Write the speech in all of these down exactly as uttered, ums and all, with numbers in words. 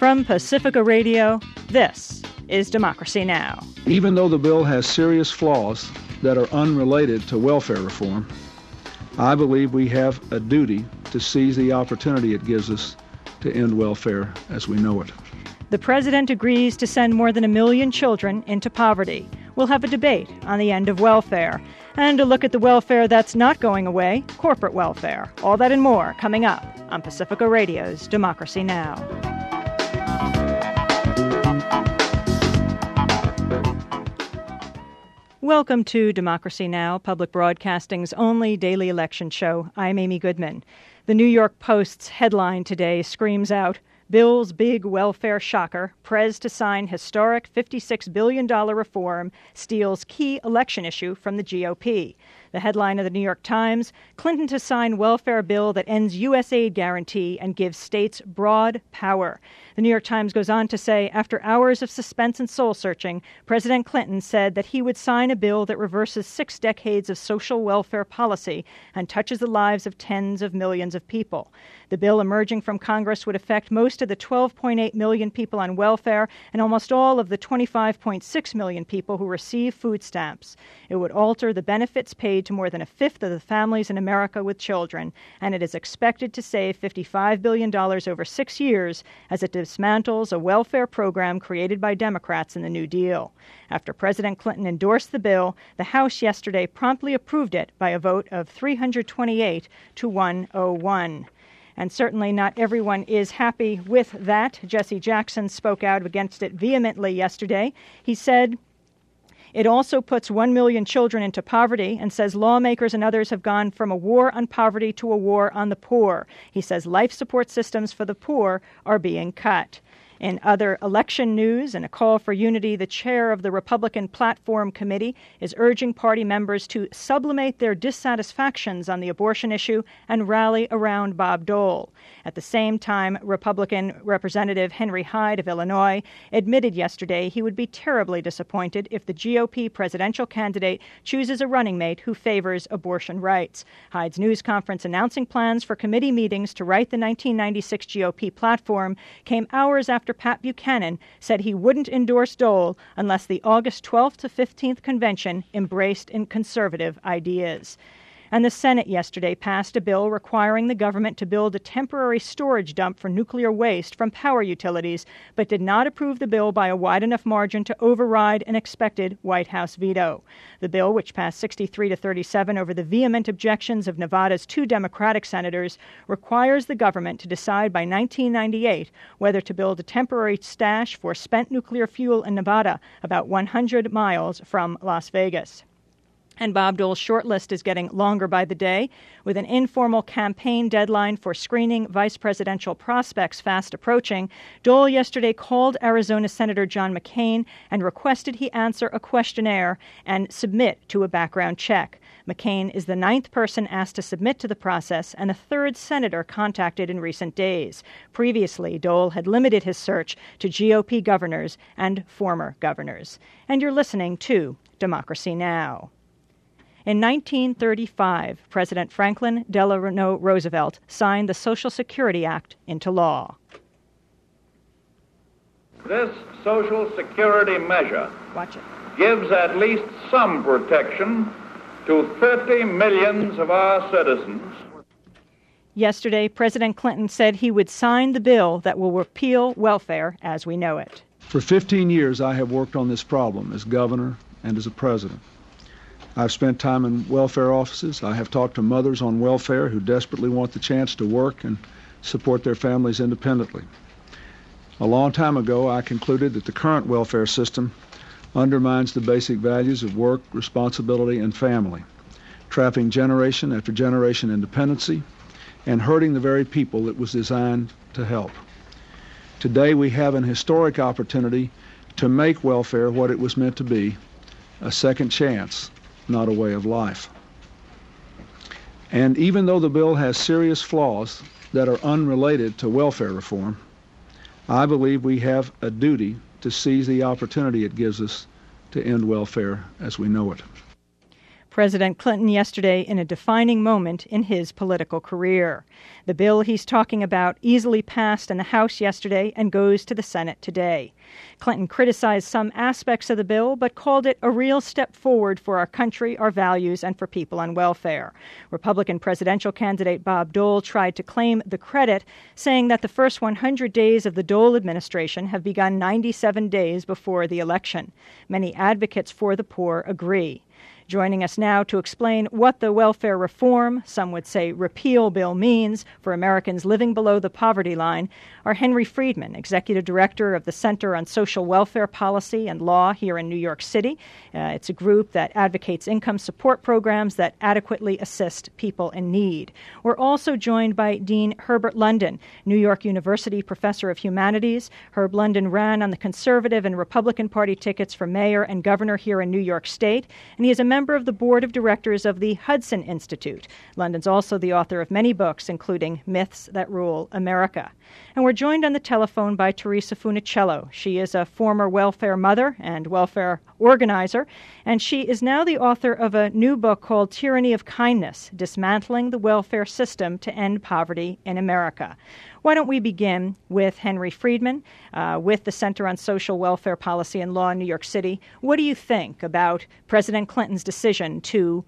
From Pacifica Radio, this is Democracy Now! Even though the bill has serious flaws that are unrelated to welfare reform, I believe we have a duty to seize the opportunity it gives us to end welfare as we know it. The president agrees to send more than a million children into poverty. We'll have a debate on the end of welfare. And a look at the welfare that's not going away, corporate welfare. All that and more coming up on Pacifica Radio's Democracy Now! Welcome to Democracy Now!, Public Broadcasting's only daily election show. I'm Amy Goodman. The New York Post's headline today screams out, Bill's big welfare shocker, Prez to sign historic fifty-six billion dollars reform, steals key election issue from the G O P. The headline of the New York Times, Clinton to sign welfare bill that ends U S aid guarantee and gives states broad power. The New York Times goes on to say, after hours of suspense and soul-searching, President Clinton said that he would sign a bill that reverses six decades of social welfare policy and touches the lives of tens of millions of people. The bill emerging from Congress would affect most of the twelve point eight million people on welfare and almost all of the twenty-five point six million people who receive food stamps. It would alter the benefits paid to more than a fifth of the families in America with children, and it is expected to save fifty-five billion dollars over six years as it dismantles a welfare program created by Democrats in the New Deal. After President Clinton endorsed the bill, the House yesterday promptly approved it by a vote of three hundred twenty-eight to one oh one. And certainly not everyone is happy with that. Jesse Jackson spoke out against it vehemently yesterday. He said, it also puts one million children into poverty and says lawmakers and others have gone from a war on poverty to a war on the poor. He says life support systems for the poor are being cut. In other election news and a call for unity, the chair of the Republican Platform Committee is urging party members to sublimate their dissatisfactions on the abortion issue and rally around Bob Dole. At the same time, Republican Representative Henry Hyde of Illinois admitted yesterday he would be terribly disappointed if the G O P presidential candidate chooses a running mate who favors abortion rights. Hyde's news conference announcing plans for committee meetings to write the nineteen ninety-six G O P platform came hours after After Pat Buchanan said he wouldn't endorse Dole unless the August twelfth to fifteenth convention embraced in conservative ideas. And the Senate yesterday passed a bill requiring the government to build a temporary storage dump for nuclear waste from power utilities, but did not approve the bill by a wide enough margin to override an expected White House veto. The bill, which passed sixty-three to thirty-seven over the vehement objections of Nevada's two Democratic senators, requires the government to decide by nineteen ninety-eight whether to build a temporary stash for spent nuclear fuel in Nevada, about one hundred miles from Las Vegas. And Bob Dole's shortlist is getting longer by the day, with an informal campaign deadline for screening vice presidential prospects fast approaching. Dole yesterday called Arizona Senator John McCain and requested he answer a questionnaire and submit to a background check. McCain is the ninth person asked to submit to the process and the third senator contacted in recent days. Previously, Dole had limited his search to G O P governors and former governors. And you're listening to Democracy Now! In nineteen thirty-five, President Franklin Delano Roosevelt signed the Social Security Act into law. This Social Security measure Watch it. gives at least some protection to thirty millions of our citizens. Yesterday, President Clinton said he would sign the bill that will repeal welfare as we know it. For fifteen years, I have worked on this problem as governor and as a president. I've spent time in welfare offices. I have talked to mothers on welfare who desperately want the chance to work and support their families independently. A long time ago, I concluded that the current welfare system undermines the basic values of work, responsibility, and family, trapping generation after generation in dependency and hurting the very people it was designed to help. Today, we have an historic opportunity to make welfare what it was meant to be, a second chance, not a way of life. And even though the bill has serious flaws that are unrelated to welfare reform, I believe we have a duty to seize the opportunity it gives us to end welfare as we know it. President Clinton yesterday in a defining moment in his political career. The bill he's talking about easily passed in the House yesterday and goes to the Senate today. Clinton criticized some aspects of the bill, but called it a real step forward for our country, our values, and for people on welfare. Republican presidential candidate Bob Dole tried to claim the credit, saying that the first one hundred days of the Dole administration have begun ninety-seven days before the election. Many advocates for the poor agree. Joining us now to explain what the welfare reform, some would say repeal bill, means for Americans living below the poverty line are Henry Friedman, Executive Director of the Center on Social Welfare Policy and Law here in New York City. Uh, it's a group that advocates income support programs that adequately assist people in need. We're also joined by Dean Herbert London, New York University Professor of Humanities. Herb London ran on the Conservative and Republican Party tickets for mayor and governor here in New York State, and he is a member of the board of directors of the Hudson Institute. London's also the author of many books, including Myths That Rule America. And we're joined on the telephone by Teresa Funicello. She is a former welfare mother and welfare organizer, and she is now the author of a new book called Tyranny of Kindness, Dismantling the Welfare System to End Poverty in America. Why don't we begin with Henry Friedman, uh, with the Center on Social Welfare Policy and Law in New York City. What do you think about President Clinton's decision to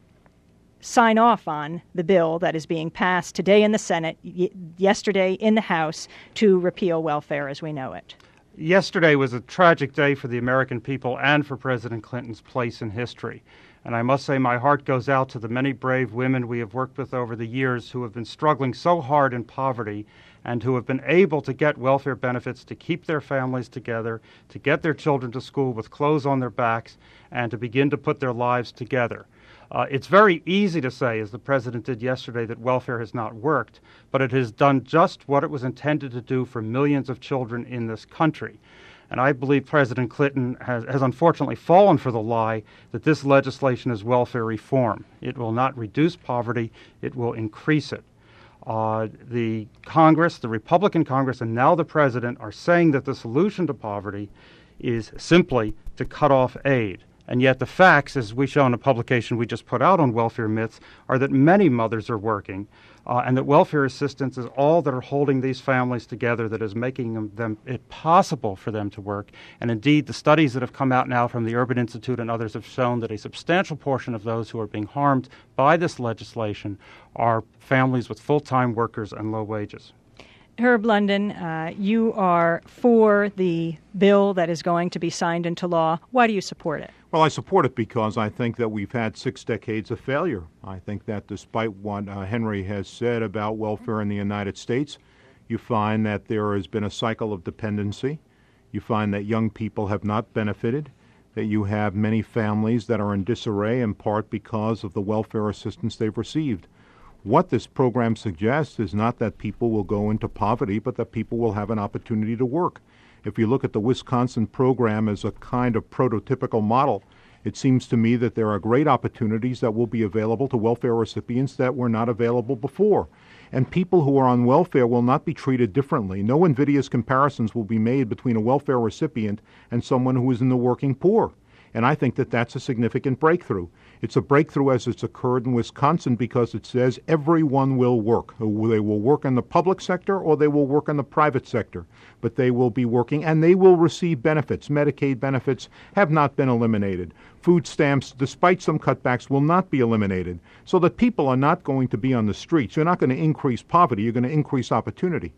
sign off on the bill that is being passed today in the Senate, y- yesterday in the House, to repeal welfare as we know it? Yesterday was a tragic day for the American people and for President Clinton's place in history. And I must say my heart goes out to the many brave women we have worked with over the years who have been struggling so hard in poverty and who have been able to get welfare benefits to keep their families together, to get their children to school with clothes on their backs, and to begin to put their lives together. Uh, it's very easy to say, as the president did yesterday, that welfare has not worked, but it has done just what it was intended to do for millions of children in this country. And I believe President Clinton has, has unfortunately fallen for the lie that this legislation is welfare reform. It will not reduce poverty, it will increase it. Uh, the Congress, the Republican Congress, and now the president are saying that the solution to poverty is simply to cut off aid. And yet the facts, as we show in a publication we just put out on welfare myths, are that many mothers are working, uh, and that welfare assistance is all that are holding these families together, that is making them, them it possible for them to work. And indeed, the studies that have come out now from the Urban Institute and others have shown that a substantial portion of those who are being harmed by this legislation are families with full-time workers and low wages. Herb London, uh, you are for the bill that is going to be signed into law. Why do you support it? Well, I support it because I think that we've had six decades of failure. I think that despite what uh, Henry has said about welfare in the United States, you find that there has been a cycle of dependency. You find that young people have not benefited, that you have many families that are in disarray in part because of the welfare assistance they've received. What this program suggests is not that people will go into poverty, but that people will have an opportunity to work. If you look at the Wisconsin program as a kind of prototypical model, it seems to me that there are great opportunities that will be available to welfare recipients that were not available before. And people who are on welfare will not be treated differently. No invidious comparisons will be made between a welfare recipient and someone who is in the working poor. And I think that that's a significant breakthrough. It's a breakthrough as it's occurred in Wisconsin because it says everyone will work. They will work in the public sector or they will work in the private sector. But they will be working and they will receive benefits. Medicaid benefits have not been eliminated. Food stamps, despite some cutbacks, will not be eliminated. So that people are not going to be on the streets. You're not going to increase poverty. You're going to increase opportunity.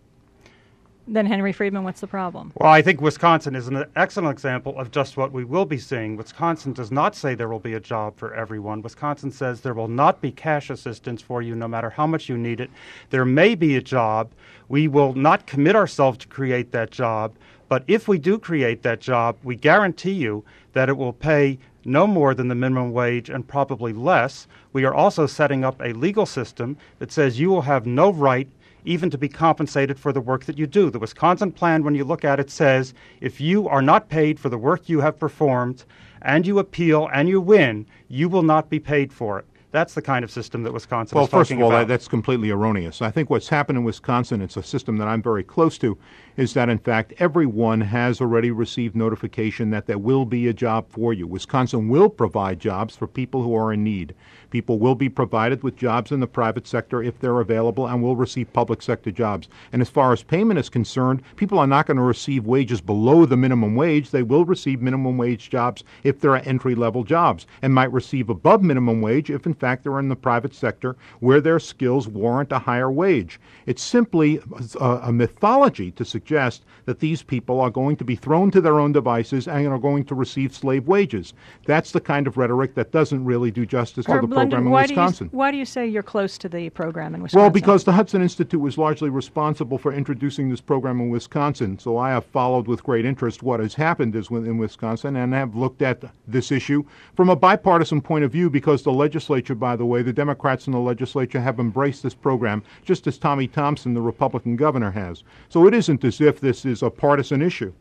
Then, Henry Friedman, what's the problem? Well, I think Wisconsin is an excellent example of just what we will be seeing. Wisconsin does not say there will be a job for everyone. Wisconsin says there will not be cash assistance for you no matter how much you need it. There may be a job. We will not commit ourselves to create that job. But if we do create that job, we guarantee you that it will pay no more than the minimum wage and probably less. We are also setting up a legal system that says you will have no right even to be compensated for the work that you do. The Wisconsin plan, when you look at it, says if you are not paid for the work you have performed and you appeal and you win, you will not be paid for it. That's the kind of system that Wisconsin well, is talking first of all, about. that, that's completely erroneous. I think what's happened in Wisconsin, it's a system that I'm very close to, is that, in fact, everyone has already received notification that there will be a job for you. Wisconsin will provide jobs for people who are in need. People will be provided with jobs in the private sector if they're available and will receive public sector jobs. And as far as payment is concerned, people are not going to receive wages below the minimum wage. They will receive minimum wage jobs if they're entry-level jobs, and might receive above minimum wage if, in fact, they're in the private sector where their skills warrant a higher wage. It's simply a, a mythology to suggest that these people are going to be thrown to their own devices and are going to receive slave wages. That's the kind of rhetoric that doesn't really do justice Herb to the London, program in why Wisconsin. Do you, why do you say you're close to the program in Wisconsin? Well, because the Hudson Institute was largely responsible for introducing this program in Wisconsin, so I have followed with great interest what has happened in Wisconsin and have looked at this issue from a bipartisan point of view, because the legislature, by the way, the Democrats in the legislature have embraced this program just as Tommy Thompson, the Republican governor, has. So it isn't as if this is a partisan issue.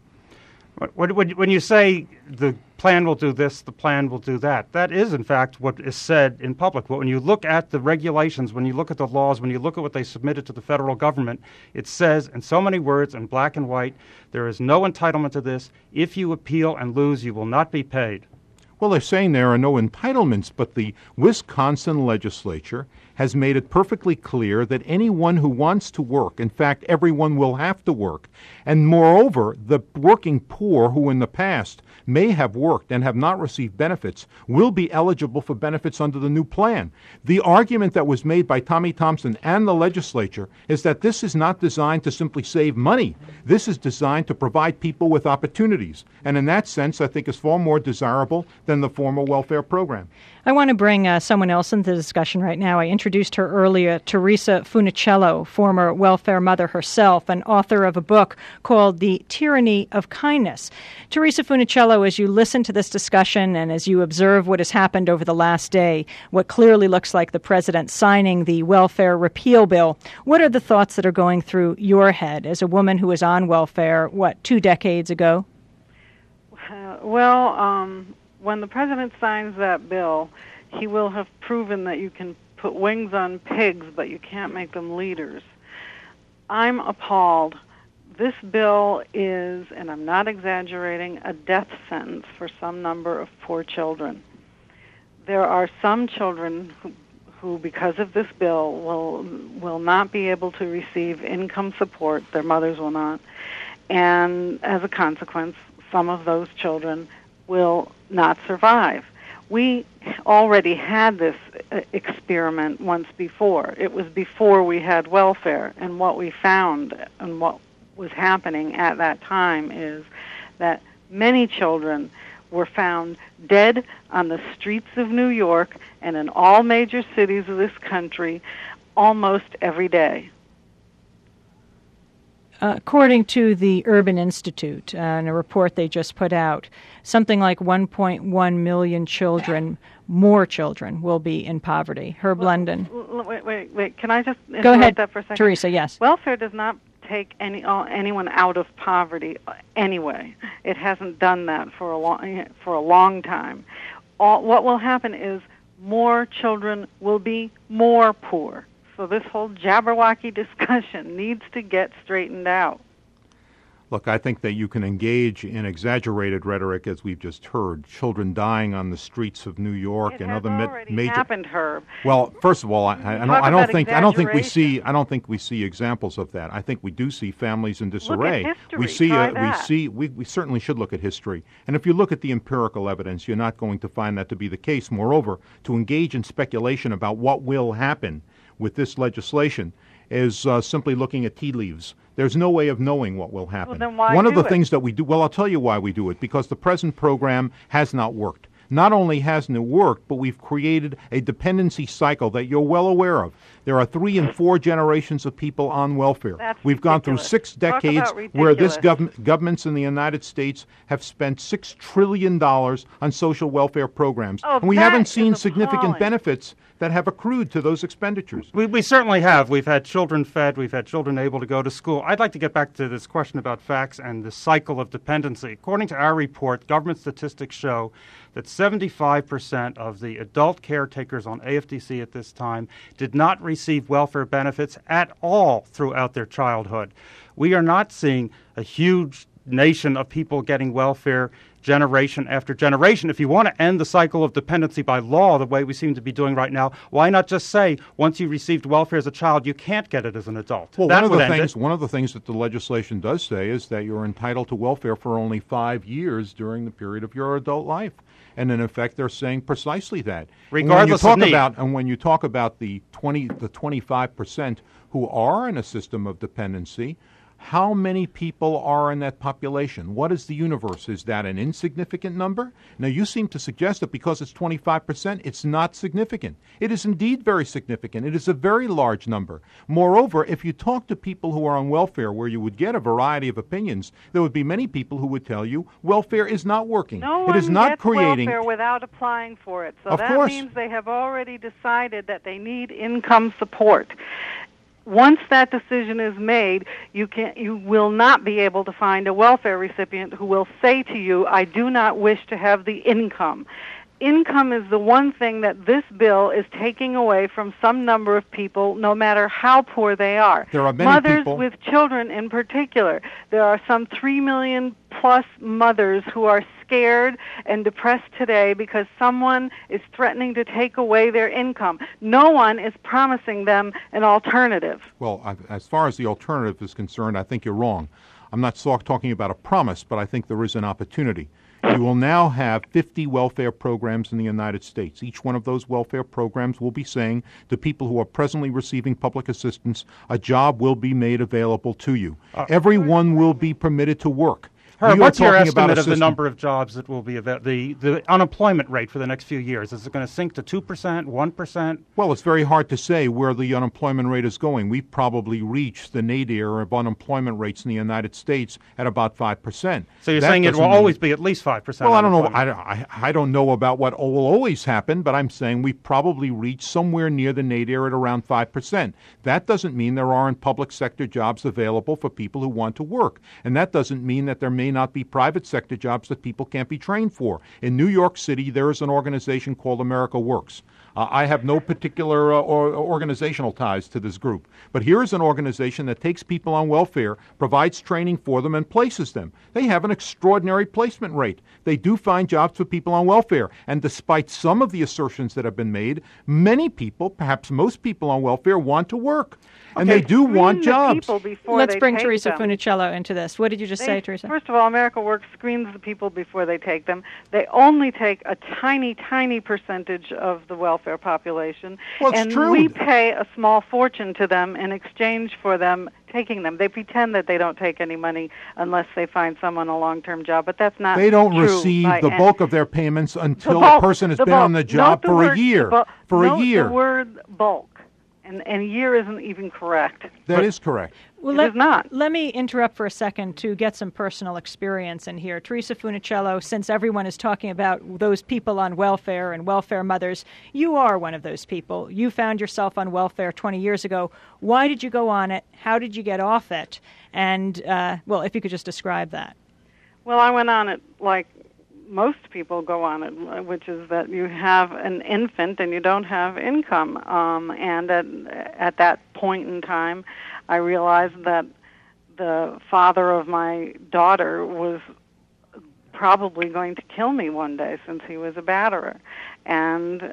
When, when, when you say the plan will do this, the plan will do that, that is, in fact, what is said in public. But when you look at the regulations, when you look at the laws, when you look at what they submitted to the federal government, it says in so many words, in black and white, there is no entitlement to this. If you appeal and lose, you will not be paid. Well, they're saying there are no entitlements, but the Wisconsin legislature has made it perfectly clear that anyone who wants to work, in fact, everyone will have to work. And moreover, the working poor who in the past may have worked and have not received benefits will be eligible for benefits under the new plan. The argument that was made by Tommy Thompson and the legislature is that this is not designed to simply save money. This is designed to provide people with opportunities. And in that sense, I think is far more desirable than the former welfare program. I want to bring uh, someone else into the discussion right now. I introduced her earlier, Teresa Funicello, former welfare mother herself and author of a book called The Tyranny of Kindness. Teresa Funicello, as you listen to this discussion and as you observe what has happened over the last day, what clearly looks like the president signing the welfare repeal bill, what are the thoughts that are going through your head as a woman who was on welfare, what, two decades ago? Uh, well, um... when the president signs that bill, he will have proven that you can put wings on pigs, but you can't make them leaders. I'm appalled. This bill is, and I'm not exaggerating, a death sentence for some number of poor children. There are some children who, who because of this bill, will will not be able to receive income support. Their mothers will not. And as a consequence, some of those children will not survive. We already had this uh, experiment once before. It was before we had welfare, and what we found and what was happening at that time is that many children were found dead on the streets of New York and in all major cities of this country almost every day. Uh, according to the Urban Institute, uh, in a report they just put out, something like one point one million children, more children, will be in poverty. Herb well, London. Wait, wait, wait. Can I just interrupt Go ahead, that for a second? Teresa, yes. Welfare does not take any uh, anyone out of poverty anyway. It hasn't done that for a long, for a long time. All, what will happen is more children will be more poor. So this whole Jabberwocky discussion needs to get straightened out. Look, I think that you can engage in exaggerated rhetoric, as we've just heard, children dying on the streets of New York it and has other ma- already major. happened, Herb. Well, first of all, I, I, I don't, I don't think I don't think we see I don't think we see examples of that. I think we do see families in disarray. Look at history. We see Try uh, we that. see we, we certainly should look at history. And if you look at the empirical evidence, you're not going to find that to be the case. Moreover, to engage in speculation about what will happen with this legislation is uh, simply looking at tea leaves. There's no way of knowing what will happen. Well, then why One of do the it? things that we do, well, I'll tell you why we do it, because the present program has not worked. Not only hasn't it worked, but we've created a dependency cycle that you're well aware of. There are three and four generations of people on welfare. That's We've gone through ridiculous. six Talk decades about where this ridiculous. gov- governments in the United States have spent six trillion dollars on social welfare programs. Oh, and we that haven't is seen significant appalling. benefits that have accrued to those expenditures. We, we certainly have. We've had children fed. We've had children able to go to school. I'd like to get back to this question about facts and the cycle of dependency. According to our report, government statistics show that seventy-five percent of the adult caretakers on A F D C at this time did not receive welfare benefits at all throughout their childhood. We are not seeing a huge nation of people getting welfare generation after generation. If you want to end the cycle of dependency by law the way we seem to be doing right now, why not just say once you received welfare as a child, you can't get it as an adult? Well, that one of would the end things it. one of the things that the legislation does say is that you're entitled to welfare for only five years during the period of your adult life. And in effect, they're saying precisely that. Regardless and when you talk of need. about and when you talk about the twenty the twenty-five percent who are in a system of dependency, how many people are in that population? What is the universe? Is that an insignificant number? Now, you seem to suggest that because it's twenty-five percent, it's not significant. It is indeed very significant. It is a very large number. Moreover, if you talk to people who are on welfare, where you would get a variety of opinions, there would be many people who would tell you welfare is not working. No it one is not gets creating. welfare without applying for it. So Of that course. means they have already decided that they need income support. Once that decision is made, you can you will not be able to find a welfare recipient who will say to you, I do not wish to have the income. Income is the one thing that this bill is taking away from some number of people, no matter how poor they are. There are many mothers people- with children in particular. There are some three million plus mothers who are scared and depressed today because someone is threatening to take away their income. No one is promising them an alternative. Well, I, as far as the alternative is concerned, I think you're wrong. I'm not so- talking about a promise, but I think there is an opportunity. You will now have fifty welfare programs in the United States. Each one of those welfare programs will be saying to people who are presently receiving public assistance, a job will be made available to you. Uh, Everyone will be permitted to work. Herb, We are what's your talking about estimate a of the system- number of jobs that will be available, the, the unemployment rate for the next few years? Is it going to sink to two percent, one percent? Well, it's very hard to say where the unemployment rate is going. We've probably reached the nadir of unemployment rates in the United States at about five percent. So you're That saying it will doesn't mean- always be at least five percent Well, I don't know. unemployment. I, I, I don't know about what will always happen, but I'm saying we probably reached somewhere near the nadir at around five percent. That doesn't mean there aren't public sector jobs available for people who want to work. And that doesn't mean that there may not be private sector jobs that people can't be trained for. In New York City, there is an organization called America Works. Uh, I have no particular uh, or, organizational ties to this group. But here is an organization that takes people on welfare, provides training for them, and places them. They have an extraordinary placement rate. They do find jobs for people on welfare. And despite some of the assertions that have been made, many people, perhaps most people on welfare, want to work. And Okay, they do screen want the jobs. people before Let's they bring take Teresa them. Funicello into this. What did you just They- say, Teresa? First of all, America Works screens the people before they take them. They only take a tiny, tiny percentage of the welfare population. Well, it's and true. we pay a small fortune to them in exchange for them taking them. They pretend that they don't take any money unless they find someone a long-term job, but that's not They don't true receive by the an- bulk of their payments until The the, bulk, person has the been on bulk. the job Note the for word a year. bu- for note a year. the word bulk, and, and year isn't even correct. That is correct. Well, It let, is not. Let me interrupt for a second to get some personal experience in here. Teresa Funicello, since everyone is talking about those people on welfare and welfare mothers, you are one of those people. You found yourself on welfare twenty years ago. Why did you go on it? How did you get off it? And, uh, well, if you could just describe that. Well, I went on it like most people go on it, which is that you have an infant and you don't have income. Um, and at, at that point in time, I realized that the father of my daughter was probably going to kill me one day since he was a batterer. And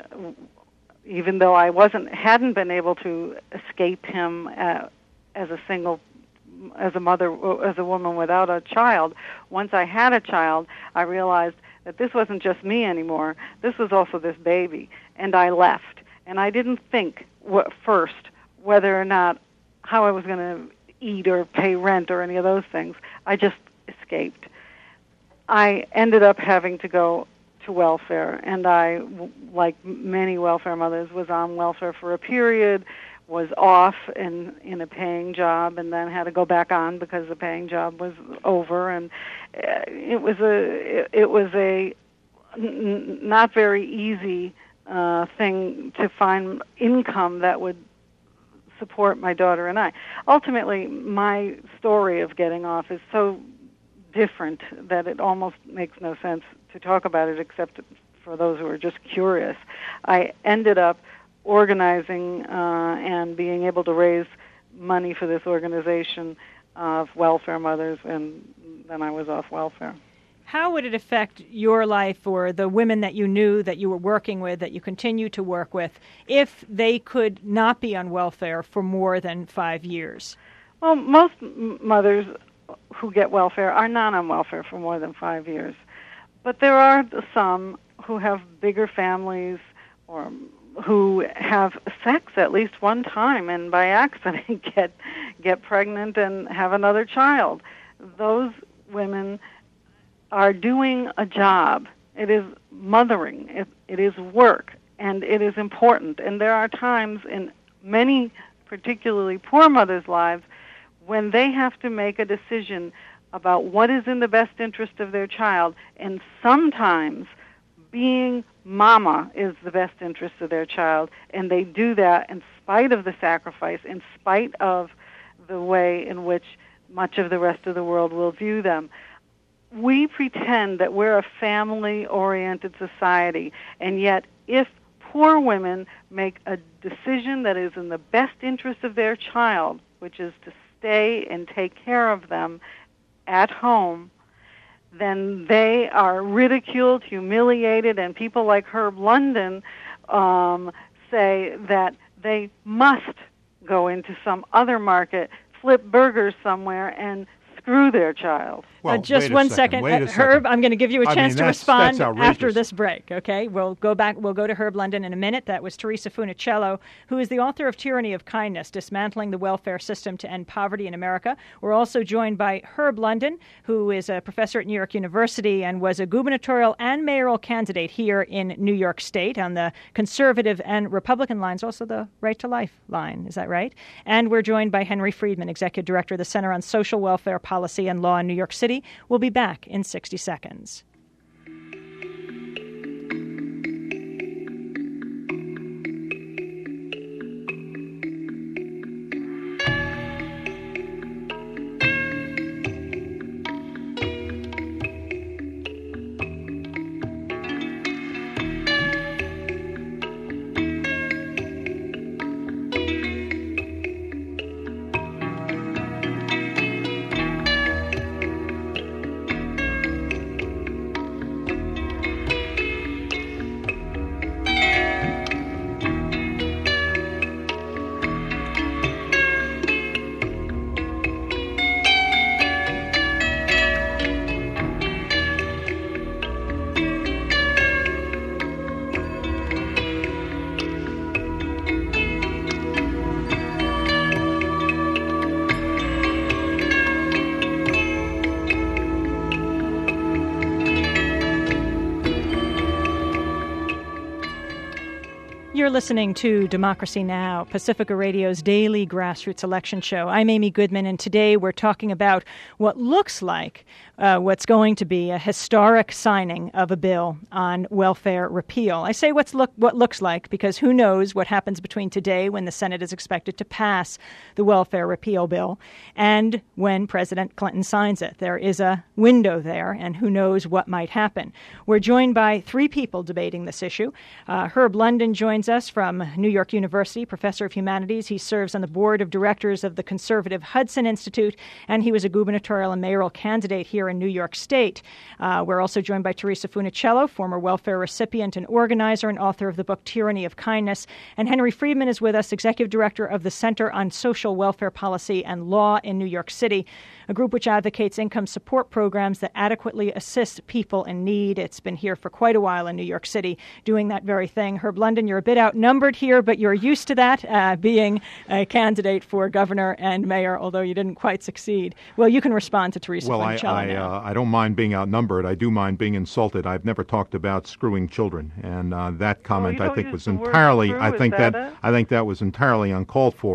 even though I wasn't hadn't been able to escape him uh, as a single as a mother, as a woman without a child, once I had a child, I realized that this wasn't just me anymore. This was also this baby, and I left. And I didn't think what, first whether or not how I was going to eat or pay rent or any of those things. I just escaped. I ended up having to go to welfare, and I, like many welfare mothers, was on welfare for a period, was off in in a paying job, and then had to go back on because the paying job was over, and it was a it, it was a n- not very easy uh, thing to find income that would support my daughter and I. Ultimately, my story of getting off is so different that it almost makes no sense to talk about it except for those who are just curious. I ended up organizing uh, and being able to raise money for this organization of welfare mothers, and then I was off welfare. How would it affect your life or the women that you knew that you were working with, that you continue to work with, if they could not be on welfare for more than five years? Well, most m- mothers who get welfare are not on welfare for more than five years. But there are some who have bigger families or who have sex at least one time and by accident get get pregnant and have another child. Those women are doing a job. It is mothering. It, it is work, and it is important. And there are times in many, particularly poor mothers' lives, when they have to make a decision about what is in the best interest of their child, and sometimes being mama is the best interest of their child, and they do that in spite of the sacrifice, in spite of the way in which much of the rest of the world will view them. We pretend that we're a family-oriented society, and yet if poor women make a decision that is in the best interest of their child, which is to stay and take care of them at home, then they are ridiculed, humiliated, and people like Herb London um, say that they must go into some other market, flip burgers somewhere, and screw their child. Well, uh, just wait a one second. second. Wait a Uh, second. Herb, I'm going to give you a I chance mean, to that's- respond that's outrageous. after this break, okay? We'll go back. We'll go to Herb London in a minute. That was Teresa Funicello, who is the author of Tyranny of Kindness, Dismantling the Welfare System to End Poverty in America. We're also joined by Herb London, who is a professor at New York University and was a gubernatorial and mayoral candidate here in New York State on the conservative and Republican lines, also the Right to Life line. Is that right? And we're joined by Henry Friedman, executive director of the Center on Social Welfare Policy and Law in New York City. We'll be back in sixty seconds. You're listening to Democracy Now!, Pacifica Radio's daily grassroots election show. I'm Amy Goodman, and today we're talking about what looks like uh, what's going to be a historic signing of a bill on welfare repeal. I say what's look what looks like because who knows what happens between today, when the Senate is expected to pass the welfare repeal bill, and when President Clinton signs it. There is a window there, and who knows what might happen. We're joined by three people debating this issue. Uh, Herb London joins us from New York University, professor of humanities. He serves on the board of directors of the conservative Hudson Institute, and he was a gubernatorial and mayoral candidate here in New York State. Uh, we're also joined by Teresa Funicello, former welfare recipient and organizer and author of the book Tyranny of Kindness. And Henry Friedman is with us, executive director of the Center on Social Welfare Policy and Law in New York City, a group which advocates income support programs that adequately assist people in need. It's been here for quite a while in New York City doing that very thing. Herb London, you're a bit outnumbered here, but you're used to that, uh, being a candidate for governor and mayor, although you didn't quite succeed. Well, you can respond to Teresa Well, I, Funicello I, now. uh, I don't mind being outnumbered. I do mind being insulted. I've never talked about screwing children, and uh, that comment you I don't think use was the word entirely. screw, I is think that that it? I think that was entirely uncalled for.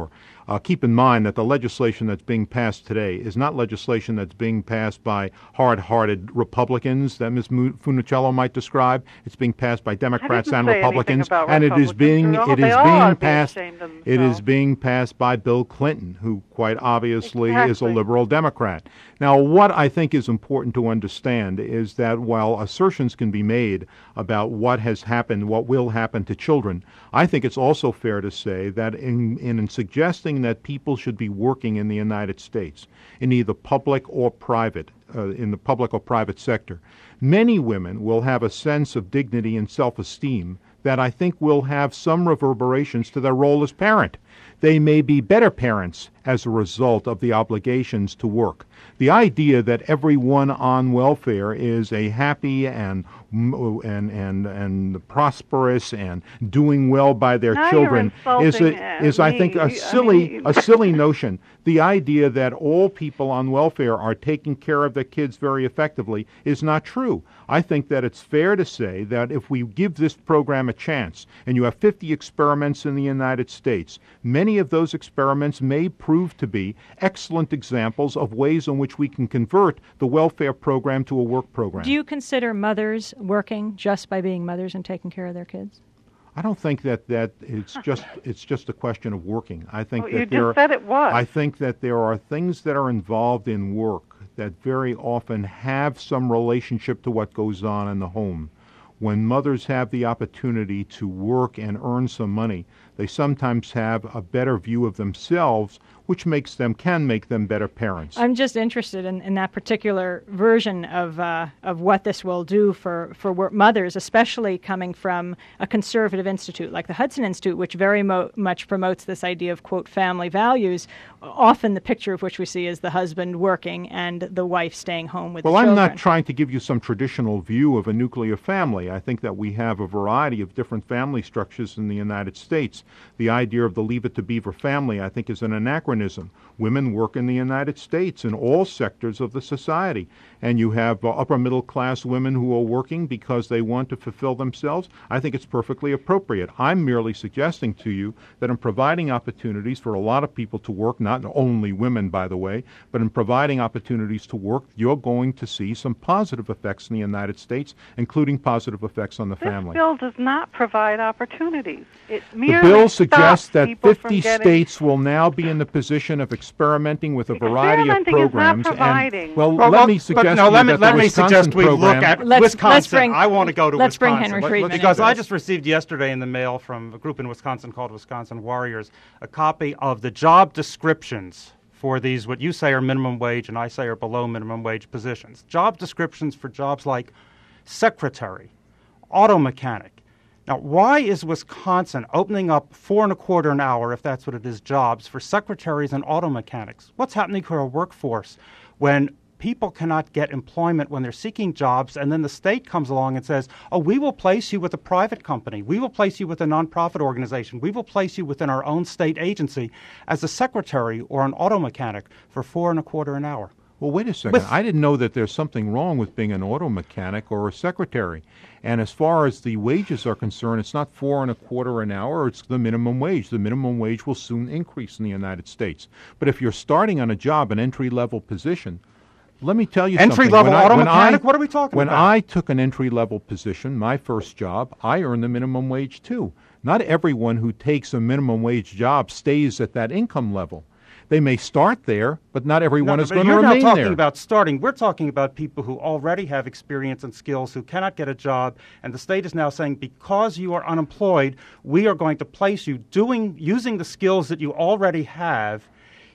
Uh, keep in mind that the legislation that's being passed today is not legislation that's being passed by hard-hearted Republicans that Miz Funicello might describe. It's being passed by Democrats and Republicans, and it is being it is being passed. It is being passed by Bill Clinton, who quite obviously exactly. is a liberal Democrat. Now, what I think is important to understand is that while assertions can be made about what has happened, what will happen to children, I think it's also fair to say that in, in suggesting that people should be working in the United States, in either public or private, uh, in the public or private sector, many women will have a sense of dignity and self-esteem that I think will have some reverberations to their role as parent. They may be better parents as a result of the obligations to work. The idea that everyone on welfare is a happy and and and and prosperous and doing well by their now children is a, is I think a silly I mean, a silly notion. The idea that all people on welfare are taking care of their kids very effectively is not true. I think that it's fair to say that if we give this program a chance, and you have fifty experiments in the United States, many of those experiments may prove to be excellent examples of ways in which we can convert the welfare program to a work program. Do you consider mothers working just by being mothers and taking care of their kids? I don't think that, that it's just it's just a question of working. I think well, that you there just said it was. I think that there are things that are involved in work that very often have some relationship to what goes on in the home. When mothers have the opportunity to work and earn some money, they sometimes have a better view of themselves, which makes them can make them better parents. I'm just interested in, in that particular version of uh, of what this will do for for work mothers, especially coming from a conservative institute like the Hudson Institute, which very mo- much promotes this idea of, quote, family values. Often the picture of which we see is the husband working and the wife staying home with well, the children. Well, I'm not trying to give you some traditional view of a nuclear family. I think that we have a variety of different family structures in the United States. The idea of the Leave It to Beaver family, I think, is an anachronism. Women work in the United States in all sectors of the society, and you have uh, upper middle class women who are working because they want to fulfill themselves. I think it's perfectly appropriate. I'm merely suggesting to you that in providing opportunities for a lot of people to work, not only women, by the way, but in providing opportunities to work, you're going to see some positive effects in the United States, including positive effects on the this family. This bill does not provide opportunities. It merely the bill suggests that fifty getting... states will now be in the position of experimenting with a variety of programs. Is not providing. And, well, well, let well, me suggest no, let me, that let the me Wisconsin suggest we program, look at let's, Wisconsin. Let's bring, I want to go to let's Wisconsin. Bring Henry Friedman because in. I just received yesterday in the mail from a group in Wisconsin called Wisconsin Warriors a copy of the job descriptions for these, what you say are minimum wage and I say are below minimum wage positions. Job descriptions for jobs like secretary, auto mechanic. Now, why is Wisconsin opening up four and a quarter an hour, if that's what it is, jobs for secretaries and auto mechanics? What's happening to our workforce when people cannot get employment when they're seeking jobs, and then the state comes along and says, oh, we will place you with a private company. We will place you with a nonprofit organization. We will place you within our own state agency as a secretary or an auto mechanic for four and a quarter an hour. Well, wait a second. With I didn't know that there's something wrong with being an auto mechanic or a secretary. And as far as the wages are concerned, it's not four and a quarter an hour, it's the minimum wage. The minimum wage will soon increase in the United States. But if you're starting on a job, an entry-level position, let me tell you entry something. Entry-level auto I, mechanic? I, what are we talking when about? When I took an entry-level position, my first job, I earned the minimum wage too. Not everyone who takes a minimum wage job stays at that income level. They may start there, but not everyone no, is going to remain there. You're not talking about starting. We're talking about people who already have experience and skills who cannot get a job, and the state is now saying because you are unemployed, we are going to place you doing using the skills that you already have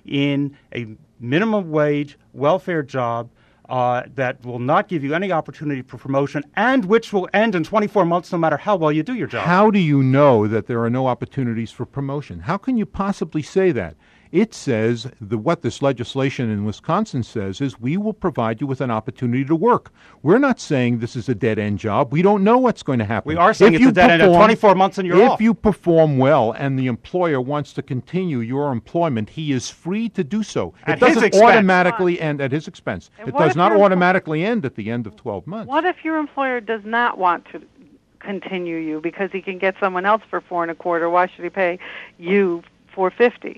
in a minimum wage welfare job uh, that will not give you any opportunity for promotion and which will end in twenty-four months no matter how well you do your job. How do you know that there are no opportunities for promotion? How can you possibly say that? It says the, what this legislation in Wisconsin says is we will provide you with an opportunity to work. We're not saying this is a dead-end job. We don't know what's going to happen. We are saying if it's a dead-end at twenty-four months and you're if off. If you perform well and the employer wants to continue your employment, he is free to do so. At it doesn't his expense. automatically end at his expense. And it does not your, automatically end at the end of twelve months. What if your employer does not want to continue you because he can get someone else for four and a quarter? Why should he pay you four fifty?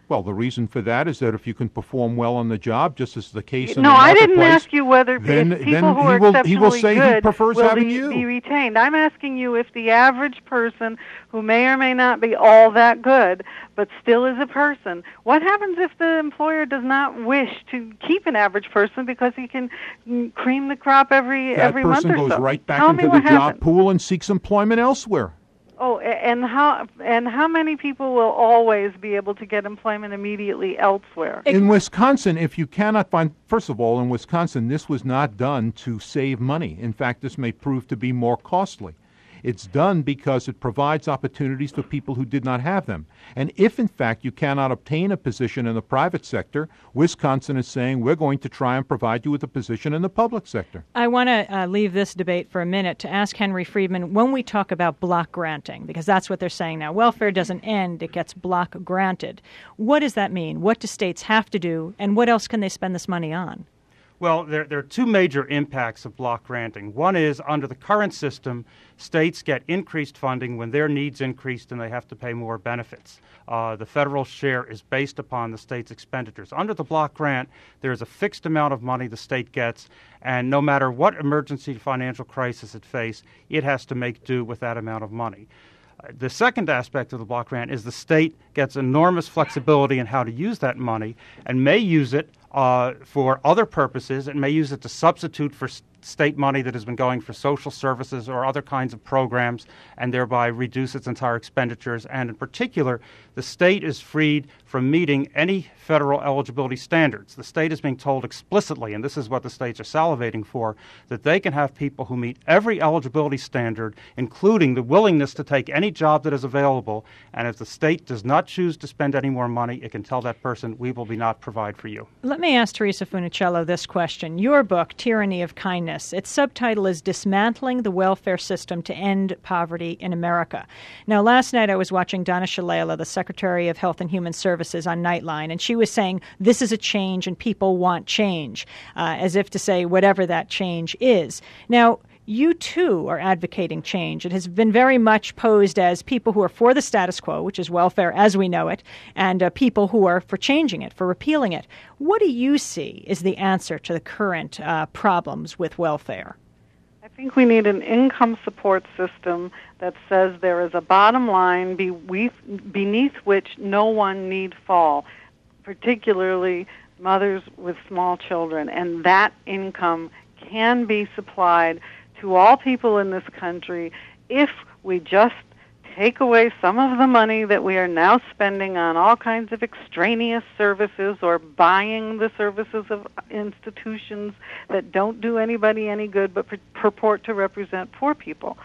Well, the reason for that is that if you can perform well on the job, just as the case in no, the I marketplace, didn't ask you whether then, if people then who he are will, exceptionally he will say good he prefers will having be, you. be retained. I'm asking you if the average person who may or may not be all that good, but still is a person, what happens if the employer does not wish to keep an average person because he can cream the crop every that every month or so? That person goes right back Tell into me the what job happens. pool and seeks employment elsewhere. Oh, and how and how many people will always be able to get employment immediately elsewhere? In Wisconsin, if you cannot find, first of all, in Wisconsin, this was not done to save money. In fact, this may prove to be more costly. It's done because it provides opportunities for people who did not have them. And if, in fact, you cannot obtain a position in the private sector, Wisconsin is saying we're going to try and provide you with a position in the public sector. I want to uh, leave this debate for a minute to ask Henry Friedman, when we talk about block granting, because that's what they're saying now, welfare doesn't end, it gets block granted. What does that mean? What do states have to do, and what else can they spend this money on? Well, there, there are two major impacts of block granting. One is, under the current system, states get increased funding when their needs increased and they have to pay more benefits. Uh, the federal share is based upon the state's expenditures. Under the block grant, there is a fixed amount of money the state gets, and no matter what emergency financial crisis it faces, it has to make do with that amount of money. The second aspect of the block grant is the state gets enormous flexibility in how to use that money and may use it uh, for other purposes. It may use it to substitute for s- state money that has been going for social services or other kinds of programs and thereby reduce its entire expenditures. And in particular, the state is freed from meeting any federal eligibility standards. The state is being told explicitly, and this is what the states are salivating for, that they can have people who meet every eligibility standard, including the willingness to take any job that is available. And if the state does not choose to spend any more money, it can tell that person, we will be not provide for you. Let me ask Teresa Funicello this question. Your book, Tyranny of Kindness, its subtitle is Dismantling the Welfare System to End Poverty in America. Now, last night I was watching Donna Shalala, the Secretary of Health and Human Services, on Nightline, and she was saying this is a change and people want change, uh, as if to say whatever that change is. Now, you, too, are advocating change. It has been very much posed as people who are for the status quo, which is welfare as we know it, and uh, people who are for changing it, for repealing it. What do you see is the answer to the current uh, problems with welfare? I think we need an income support system that says there is a bottom line beneath which no one need fall, particularly mothers with small children, and that income can be supplied to all people in this country if we just take away some of the money that we are now spending on all kinds of extraneous services or buying the services of institutions that don't do anybody any good but purport to represent poor people.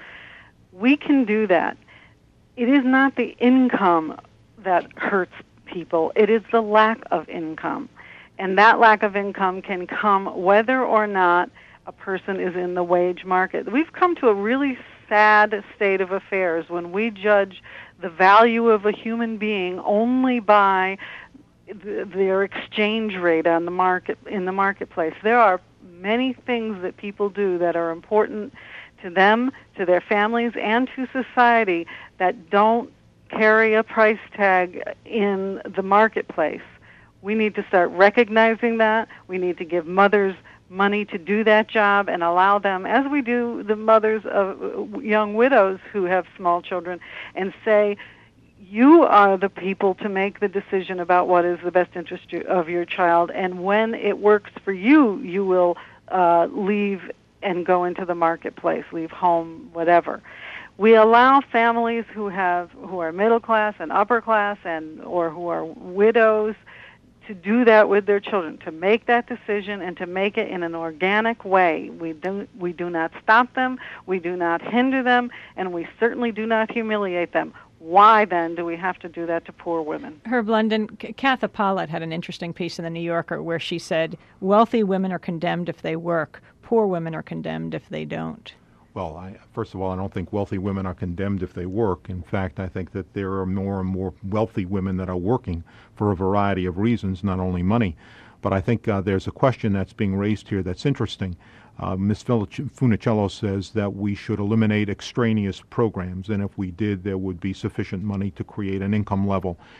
We can do that. It is not the income that hurts people. It is the lack of income. And that lack of income can come whether or not a person is in the wage market. We've come to a really sad state of affairs when we judge the value of a human being only by th- their exchange rate on the market in the marketplace. There are many things that people do that are important to them, to their families, and to society that don't carry a price tag in the marketplace. We need to start recognizing that. We need to give mothers money to do that job and allow them, as we do the mothers of young widows who have small children, and say, you are the people to make the decision about what is the best interest of your child, and when it works for you, you will uh, leave and go into the marketplace, leave home, whatever. We allow families who have who are middle class and upper class and or who are widows to do that with their children, to make that decision and to make it in an organic way. We do, we do not stop them, we do not hinder them, and we certainly do not humiliate them. Why, then, do we have to do that to poor women? Herb London, Katha Pollitt had an interesting piece in The New Yorker where she said, wealthy women are condemned if they work, poor women are condemned if they don't. Well, I, first of all, I don't think wealthy women are condemned if they work. In fact, I think that there are more and more wealthy women that are working for a variety of reasons, not only money. But I think uh, there's a question that's being raised here that's interesting. Uh, Miz Funicello says that we should eliminate extraneous programs, and if we did, there would be sufficient money to create an income level.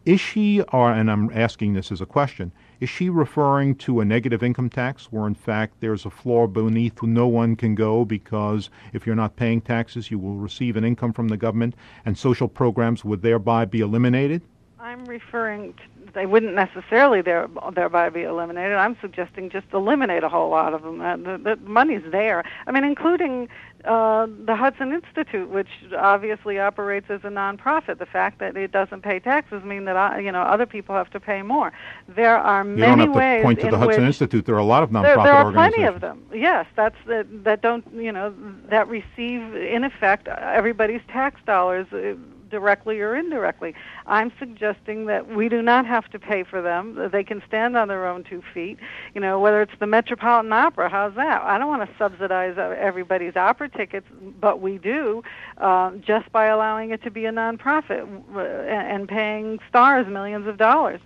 Is she, or, and I'm asking this as a question, is she referring to a negative income tax where, in fact, there's a floor beneath no one can go because if you're not paying taxes, you will receive an income from the government and social programs would thereby be eliminated? I'm referring to, they wouldn't necessarily there, thereby be eliminated. I'm suggesting just eliminate a whole lot of them. Uh, the, the money's there. I mean, including uh, the Hudson Institute, which obviously operates as a nonprofit. The fact that it doesn't pay taxes mean that uh, you know other people have to pay more. There are you many don't have ways to point to in the Hudson which Institute. There are a lot of nonprofit there, there are organizations. plenty of them. Yes, that's the, that don't you know that receive in effect everybody's tax dollars. Uh, directly or indirectly. I'm suggesting that we do not have to pay for them. They can stand on their own two feet. You know, whether it's the Metropolitan Opera, how's that? I don't want to subsidize everybody's opera tickets, but we do uh, just by allowing it to be a nonprofit and paying stars millions of dollars.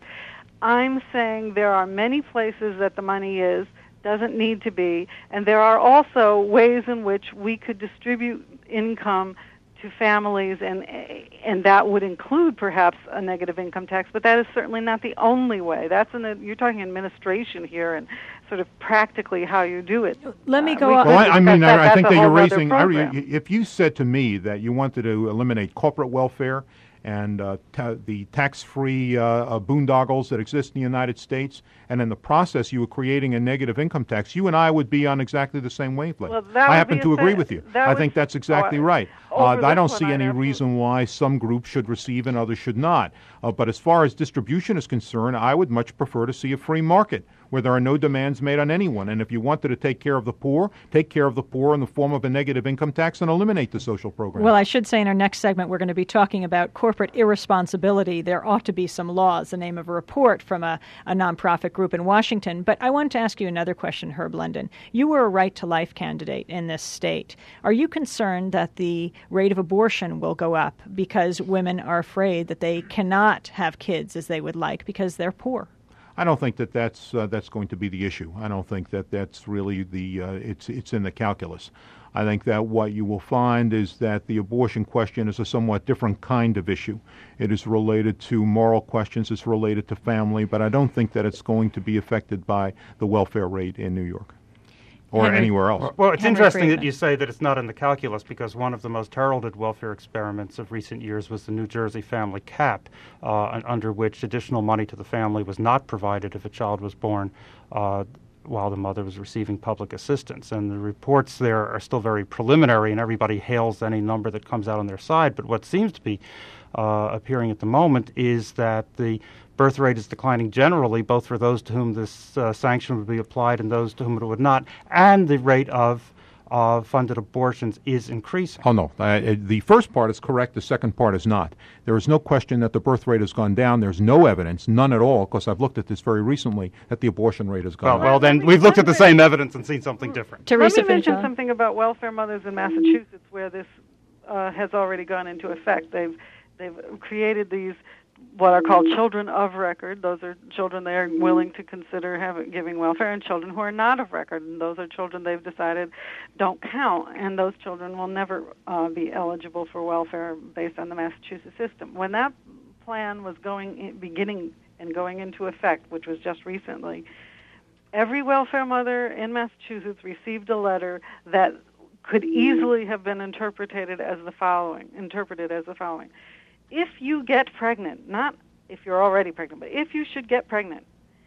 I'm saying there are many places that the money is, doesn't need to be, and there are also ways in which we could distribute income to families, and and that would include perhaps a negative income tax, but that is certainly not the only way. That's an, you're talking administration here and sort of practically how you do it. Let me Uh, go we on. could Well, I, I mean, discuss I, I think That's that a you're whole other raising. I, program. if you said to me that you wanted to eliminate corporate welfare and uh, ta- the tax-free uh, uh, boondoggles that exist in the United States, and in the process you were creating a negative income tax, you and I would be on exactly the same wavelength. Well, that I would happen be to a agree thing- with you. that I would- think that's exactly oh, I- right. over Uh, I this don't one, see I'd any absolutely- reason why some groups should receive and others should not. Uh, but as far as distribution is concerned, I would much prefer to see a free market where there are no demands made on anyone. And if you wanted to take care of the poor, take care of the poor in the form of a negative income tax and eliminate the social program. Well, I should say in our next segment we're going to be talking about corporate irresponsibility. There ought to be some laws, the name of a report from a, a nonprofit group in Washington. But I wanted to ask you another question, Herb London. You were a right to life candidate in this state. Are you concerned that the rate of abortion will go up because women are afraid that they cannot have kids as they would like because they're poor? I don't think that that's uh, that's going to be the issue. I don't think that that's really the uh, it's it's in the calculus. I think that what you will find is that the abortion question is a somewhat different kind of issue. It is related to moral questions. It's related to family, but I don't think that it's going to be affected by the welfare rate in New York or Henry- anywhere else. Well, it's Henry interesting Friedman. that you say that it's not in the calculus because one of the most heralded welfare experiments of recent years was the New Jersey family cap, uh, un- under which additional money to the family was not provided if a child was born uh, while the mother was receiving public assistance. And the reports there are still very preliminary, and everybody hails any number that comes out on their side. But what seems to be uh, appearing at the moment is that the birth rate is declining generally, both for those to whom this uh, sanction would be applied and those to whom it would not, and the rate of uh, funded abortions is increasing. Oh, no. Uh, the first part is correct. The second part is not. There is no question that the birth rate has gone down. There's no evidence, none at all, because I've looked at this very recently, that the abortion rate has gone Well, up. well, then we've looked at the same evidence and seen something different. Teresa Let me mention Fajon. something about welfare mothers in Massachusetts, where this uh, has already gone into effect. They've they've created these what are called children of record. Those are children they are willing to consider having, giving welfare, and children who are not of record. And those are children they've decided don't count, and those children will never uh, be eligible for welfare based on the Massachusetts system. When that plan was going in, beginning and going into effect, which was just recently, every welfare mother in Massachusetts received a letter that could easily have been interpreted as the following, interpreted as the following. If you get pregnant, not if you're already pregnant, but if you should get pregnant,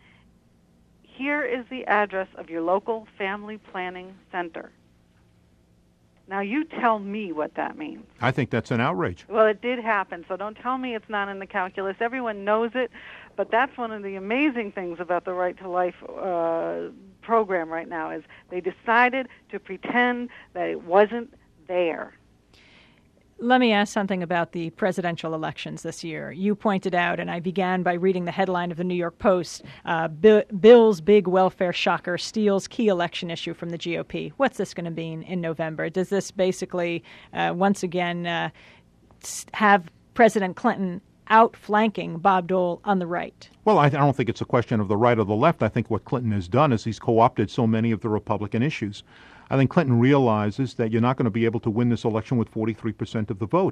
here is the address of your local family planning center. Now, you tell me what that means. I think that's an outrage. Well, it did happen, so don't tell me it's not in the calculus. Everyone knows it, but that's one of the amazing things about the Right to Life uh, program right now is they decided to pretend that it wasn't there. Let me ask something about the presidential elections this year. You pointed out, and I began by reading the headline of the New York Post, uh, Bill, Bill's big welfare shocker steals key election issue from the G O P. What's this going to mean in November? Does this basically, uh, once again, uh, have President Clinton outflanking Bob Dole on the right? Well, I, I don't think it's a question of the right or the left. I think what Clinton has done is he's co-opted so many of the Republican issues. I think Clinton realizes that you're not going to be able to win this election with forty-three percent of the vote.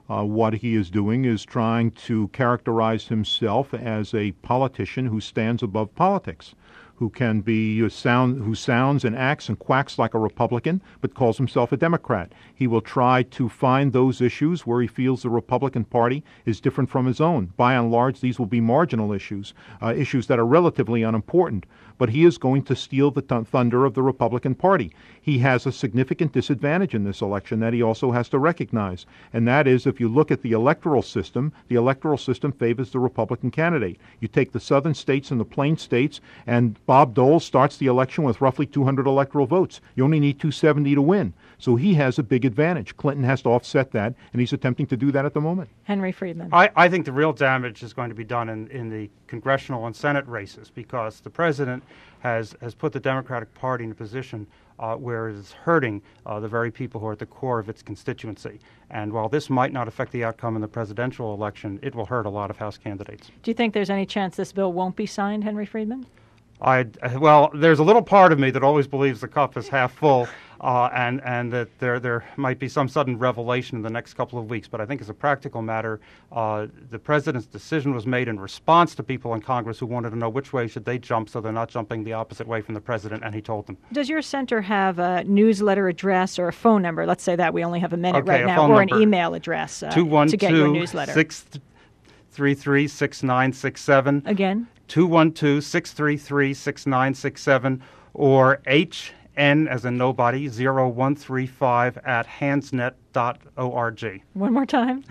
Uh, what he is doing is trying to characterize himself as a politician who stands above politics, who can be a sound, who sounds and acts and quacks like a Republican, but calls himself a Democrat. He will try to find those issues where he feels the Republican Party is different from his own. By and large, these will be marginal issues, uh, issues that are relatively unimportant. But he is going to steal the th- thunder of the Republican Party. He has a significant disadvantage in this election that he also has to recognize, and that is if you look at the electoral system, the electoral system favors the Republican candidate. You take the southern states and the plain states, and Bob Dole starts the election with roughly two hundred electoral votes. You only need two hundred seventy to win. So he has a big advantage. Clinton has to offset that, and he's attempting to do that at the moment. Henry Friedman. I, I think the real damage is going to be done in, in the congressional and Senate races, because the president has, has put the Democratic Party in a position uh, where it is hurting uh, the very people who are at the core of its constituency. And while this might not affect the outcome in the presidential election, it will hurt a lot of House candidates. Do you think there's any chance this bill won't be signed, Henry Friedman? I well, there's a little part of me that always believes the cup is half full, uh, and and that there there might be some sudden revelation in the next couple of weeks. But I think as a practical matter, uh, the president's decision was made in response to people in Congress who wanted to know which way should they jump so they're not jumping the opposite way from the president, and he told them. Does your center have a newsletter address or a phone number? Let's say that we only have a minute Okay, right a now, phone or number. an email address uh, to get your newsletter. six three three, six nine six seven Again? two one two, six three three, six nine six seven, or H N as in nobody, zero one three five at handsnet dot org. One more time.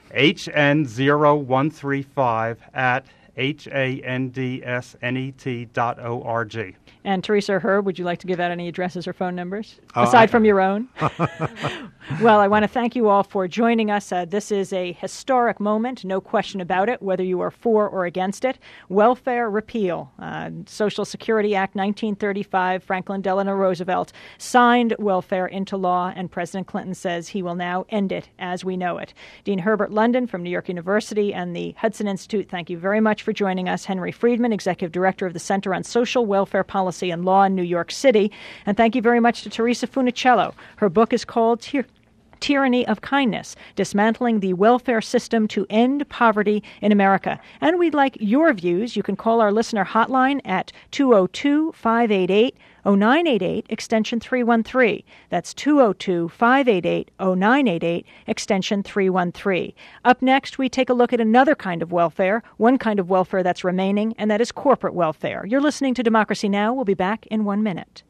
H N zero one three five at H A N D S N E T dot O R G. And Teresa or Herb, would you like to give out any addresses or phone numbers, Uh, aside I- from your own? Well, I want to thank you all for joining us. Uh, this is a historic moment, no question about it, whether you are for or against it. Welfare repeal. Uh, Social Security Act nineteen thirty-five, Franklin Delano Roosevelt signed welfare into law, and President Clinton says he will now end it as we know it. Dean Herbert London from New York University and the Hudson Institute, thank you very much for joining us. Henry Friedman, Executive Director of the Center on Social Welfare Policy and Law in New York City. And thank you very much to Teresa Funicello. Her book is called Tyr- Tyranny of Kindness, Dismantling the Welfare System to End Poverty in America. And we'd like your views. You can call our listener hotline at two oh two, five eight eight, oh nine eight eight, extension three one three. That's two oh two, five eight eight, oh nine eight eight, extension three one three. Up next, we take a look at another kind of welfare, one kind of welfare that's remaining, and that is corporate welfare. You're listening to Democracy Now! We'll be back in one minute.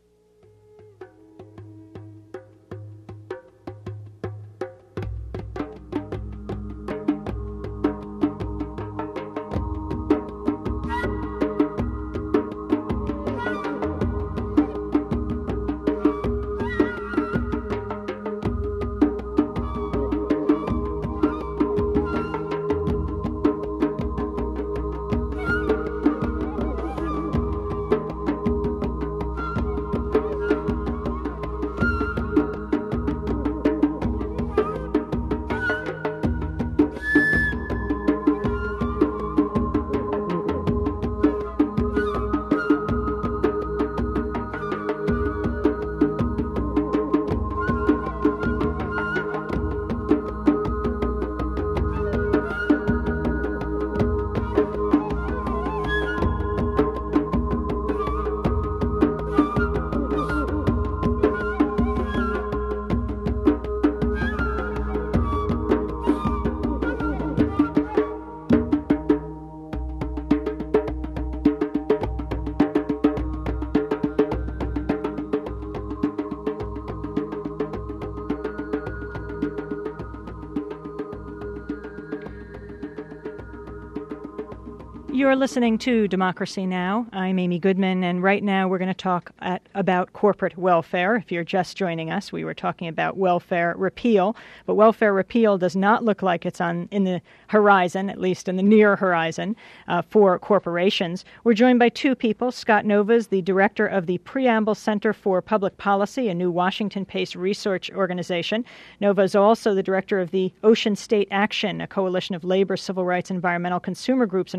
You're listening to Democracy Now! I'm Amy Goodman, and right now we're going to talk at, about corporate welfare. If you're just joining us, we were talking about welfare repeal, but welfare repeal does not look like it's on in the horizon, at least in the near horizon, uh, for corporations. We're joined by two people. Scott Novas, the director of the Preamble Center for Public Policy, a new Washington-based research organization. Nova is also the director of the Ocean State Action, a coalition of labor, civil rights, environmental consumer groups in Rhode Island.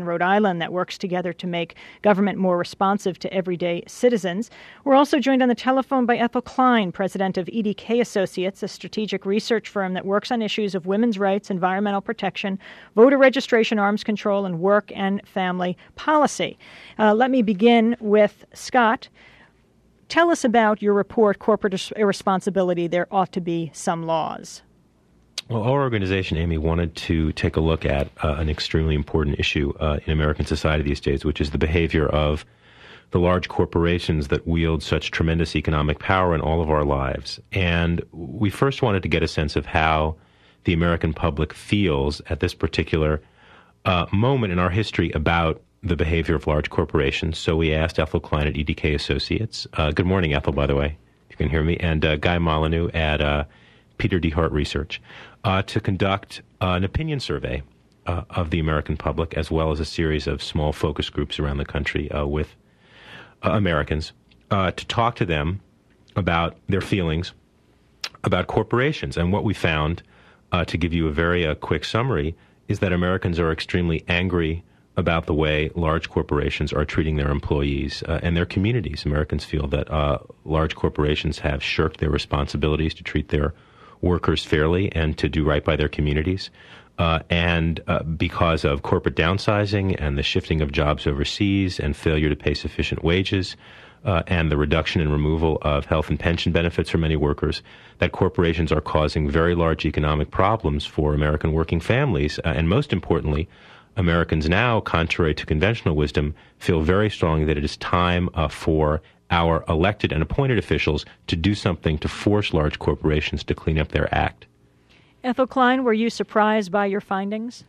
island that works together to make government more responsive to everyday citizens. We're also joined on the telephone by Ethel Klein, president of E D K Associates, a strategic research firm that works on issues of women's rights, environmental protection, voter registration, arms control, and work and family policy. Uh, let me begin with Scott. Tell us about your report, Corporate Irresponsibility. There ought to be some laws. Well, our organization, Amy, wanted to take a look at uh, an extremely important issue uh, in American society these days, which is the behavior of the large corporations that wield such tremendous economic power in all of our lives. And we first wanted to get a sense of how the American public feels at this particular uh, moment in our history about the behavior of large corporations. So we asked Ethel Klein at E D K Associates. Uh, good morning, Ethel, by the way, if you can hear me, and uh, Guy Molyneux at uh, Peter D. Hart Research uh, to conduct uh, an opinion survey uh, of the American public, as well as a series of small focus groups around the country uh, with uh, Americans uh, to talk to them about their feelings about corporations. And what we found, uh, to give you a very uh, quick summary, is that Americans are extremely angry about the way large corporations are treating their employees uh, and their communities. Americans feel that uh, large corporations have shirked their responsibilities to treat their workers fairly and to do right by their communities. Uh, and uh, because of corporate downsizing and the shifting of jobs overseas and failure to pay sufficient wages uh, and the reduction and removal of health and pension benefits for many workers, that corporations are causing very large economic problems for American working families. Uh, and most importantly, Americans now, contrary to conventional wisdom, feel very strongly that it is time uh, for our elected and appointed officials to do something to force large corporations to clean up their act. Ethel Klein, were you surprised by your findings?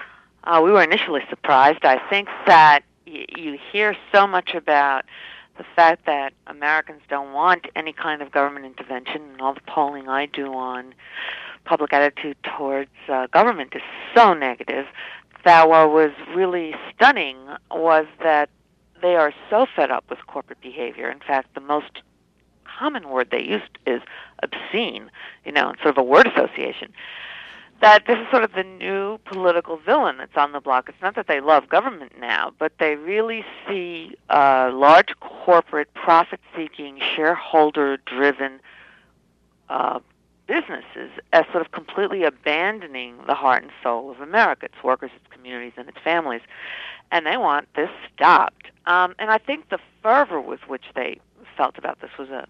Uh, we were initially surprised. I think that y- you hear so much about the fact that Americans don't want any kind of government intervention, and all the polling I do on public attitude towards uh, government is so negative, that what was really stunning was that they are so fed up with corporate behavior. In fact, the most common word they used is obscene, you know, sort of a word association, that this is sort of the new political villain that's on the block. It's not that they love government now, but they really see uh, large corporate, profit-seeking, shareholder-driven uh businesses as sort of completely abandoning the heart and soul of America, its workers, its communities, and its families. And they want this stopped. Um, and I think the fervor with which they felt about this was a,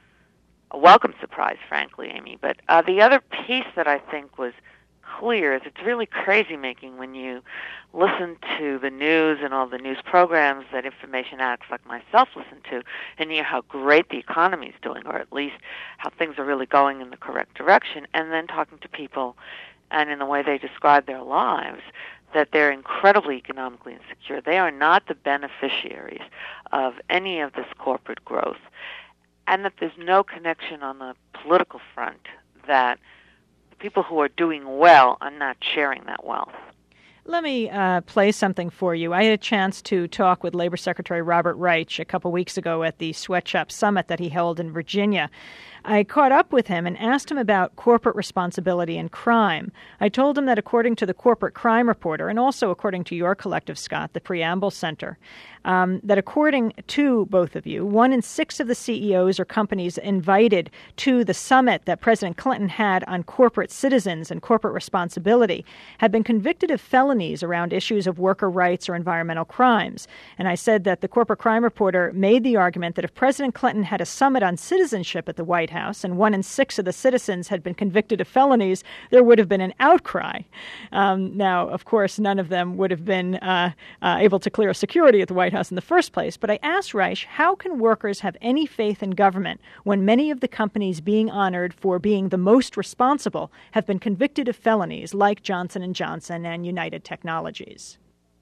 a welcome surprise, frankly, Amy. But uh, the other piece that I think was clear is it's really crazy-making when you listen to the news and all the news programs that information addicts like myself listen to and hear how great the economy is doing, or at least how things are really going in the correct direction, and then talking to people and in the way they describe their lives, that they're incredibly economically insecure. They are not the beneficiaries of any of this corporate growth, and that there's no connection on the political front, that the people who are doing well are not sharing that wealth. Let me uh, play something for you. I had a chance to talk with Labor Secretary Robert Reich a couple weeks ago at the Sweatshop Summit that he held in Virginia. I caught up with him and asked him about corporate responsibility and crime. I told him that according to the Corporate Crime Reporter, and also according to your collective, Scott, the Preamble Center, um, that according to both of you, one in six of the C E Os or companies invited to the summit that President Clinton had on corporate citizens and corporate responsibility had been convicted of felonies around issues of worker rights or environmental crimes. And I said that the Corporate Crime Reporter made the argument that if President Clinton had a summit on citizenship at the White House and one in six of the citizens had been convicted of felonies, there would have been an outcry. Um, now, of course, none of them would have been uh, uh, able to clear security at the White House in the first place. But I asked Reich, how can workers have any faith in government when many of the companies being honored for being the most responsible have been convicted of felonies like Johnson and Johnson and United Technologies?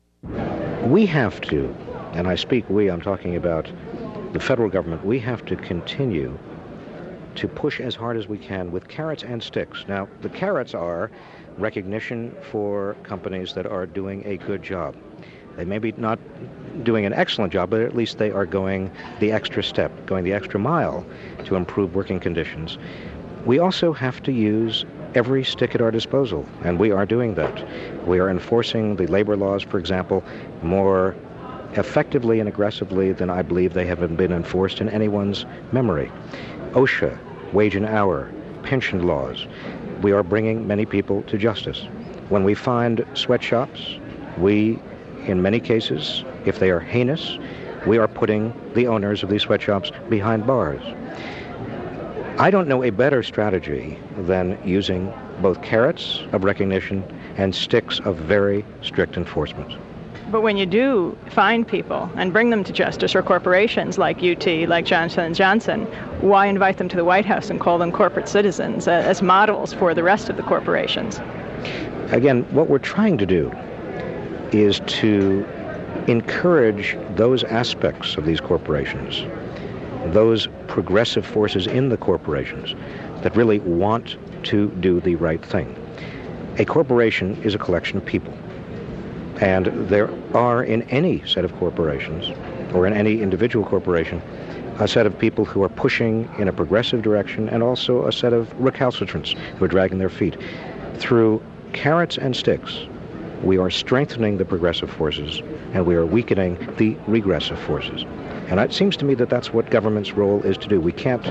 We have to, and I speak we, I'm talking about the federal government, we have to continue to push as hard as we can with carrots and sticks. Now, the carrots are recognition for companies that are doing a good job. They may be not doing an excellent job, but at least they are going the extra step, going the extra mile to improve working conditions. We also have to use every stick at our disposal, and we are doing that. We are enforcing the labor laws, for example, more effectively and aggressively than I believe they have been enforced in anyone's memory. OSHA, wage and hour, pension laws. We are bringing many people to justice. When we find sweatshops, we, in many cases, if they are heinous, we are putting the owners of these sweatshops behind bars. I don't know a better strategy than using both carrots of recognition and sticks of very strict enforcement. But when you do find people and bring them to justice, or corporations like U T, like Johnson and Johnson, why invite them to the White House and call them corporate citizens uh, as models for the rest of the corporations? Again, what we're trying to do is to encourage those aspects of these corporations, those progressive forces in the corporations that really want to do the right thing. A corporation is a collection of people. And there are in any set of corporations, or in any individual corporation, a set of people who are pushing in a progressive direction, and also a set of recalcitrants who are dragging their feet. Through carrots and sticks, we are strengthening the progressive forces, and we are weakening the regressive forces. And it seems to me that that's what government's role is to do. We can't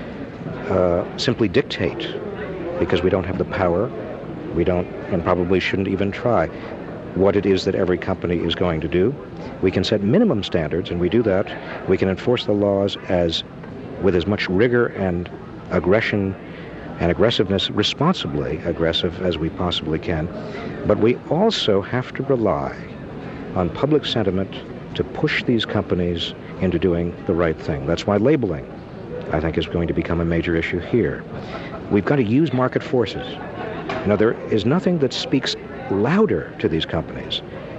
uh, simply dictate, because we don't have the power. We don't, and probably shouldn't even try, what it is that every company is going to do. We can set minimum standards, and we do that. We can enforce the laws as with as much rigor and aggression and aggressiveness, responsibly aggressive as we possibly can. But we also have to rely on public sentiment to push these companies into doing the right thing. That's why labeling, I think, is going to become a major issue here. We've got to use market forces. You know, there is nothing that speaks louder to these companies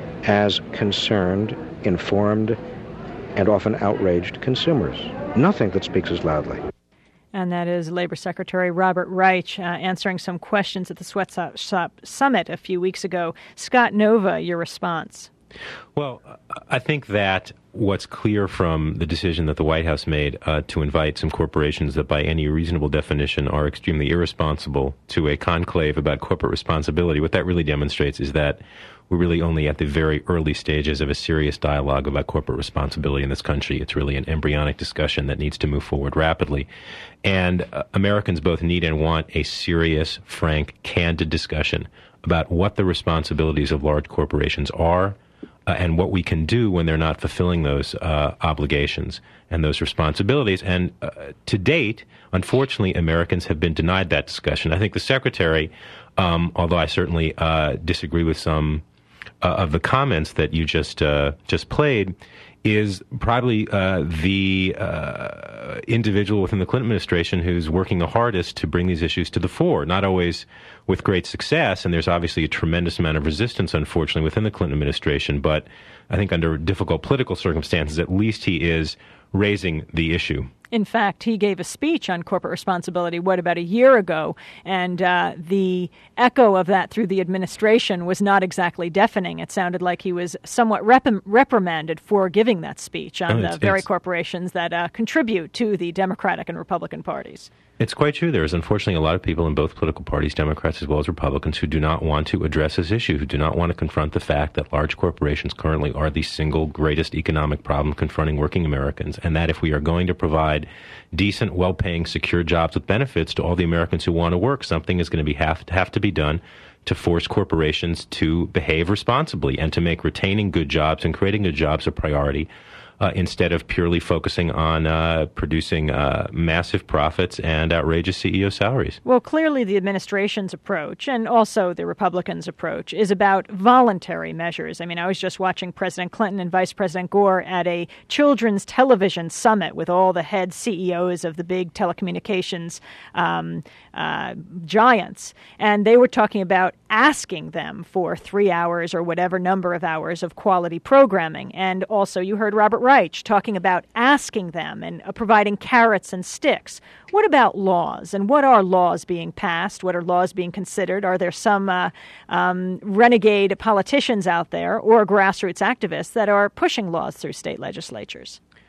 as concerned, informed, and often outraged consumers. Nothing that speaks as loudly. And that is Labor Secretary Robert Reich uh, answering some questions at the Sweatshop Summit a few weeks ago. Scott Nova, your response. Well, I think that what's clear from the decision that the White House made uh, to invite some corporations that by any reasonable definition are extremely irresponsible to a conclave about corporate responsibility, what that really demonstrates is that we're really only at the very early stages of a serious dialogue about corporate responsibility in this country. It's really an embryonic discussion that needs to move forward rapidly. And uh, Americans both need and want a serious, frank, candid discussion about what the responsibilities of large corporations are, Uh, and what we can do when they're not fulfilling those uh, obligations and those responsibilities. And uh, to date, unfortunately, Americans have been denied that discussion. I think the Secretary, um, although I certainly uh, disagree with some uh, of the comments that you just uh, just played, is probably uh, the uh, individual within the Clinton administration who's working the hardest to bring these issues to the fore, not always with great success, and there's obviously a tremendous amount of resistance, unfortunately, within the Clinton administration, but I think under difficult political circumstances, at least he is raising the issue. In fact, he gave a speech on corporate responsibility, what, about a year ago, and uh, the echo of that through the administration was not exactly deafening. It sounded like he was somewhat rep- reprimanded for giving that speech on oh, the very corporations that uh, contribute to the Democratic and Republican parties. It's quite true. There is unfortunately a lot of people in both political parties, Democrats as well as Republicans, who do not want to address this issue, who do not want to confront the fact that large corporations currently are the single greatest economic problem confronting working Americans, and that if we are going to provide decent, well-paying, secure jobs with benefits to all the Americans who want to work, something is going to be have to, have to be done to force corporations to behave responsibly and to make retaining good jobs and creating good jobs a priority. Uh, instead of purely focusing on uh, producing uh, massive profits and outrageous C E O salaries. Well, clearly the administration's approach, and also the Republicans' approach, is about voluntary measures. I mean, I was just watching President Clinton and Vice President Gore at a children's television summit with all the head C E Os of the big telecommunications um, uh, giants, and they were talking about asking them for three hours or whatever number of hours of quality programming. And also you heard Robert Reich talking about asking them and uh, providing carrots and sticks. What about laws? And what are laws being passed? What are laws being considered? Are there some uh, um, renegade politicians out there or grassroots activists that are pushing laws through state legislatures?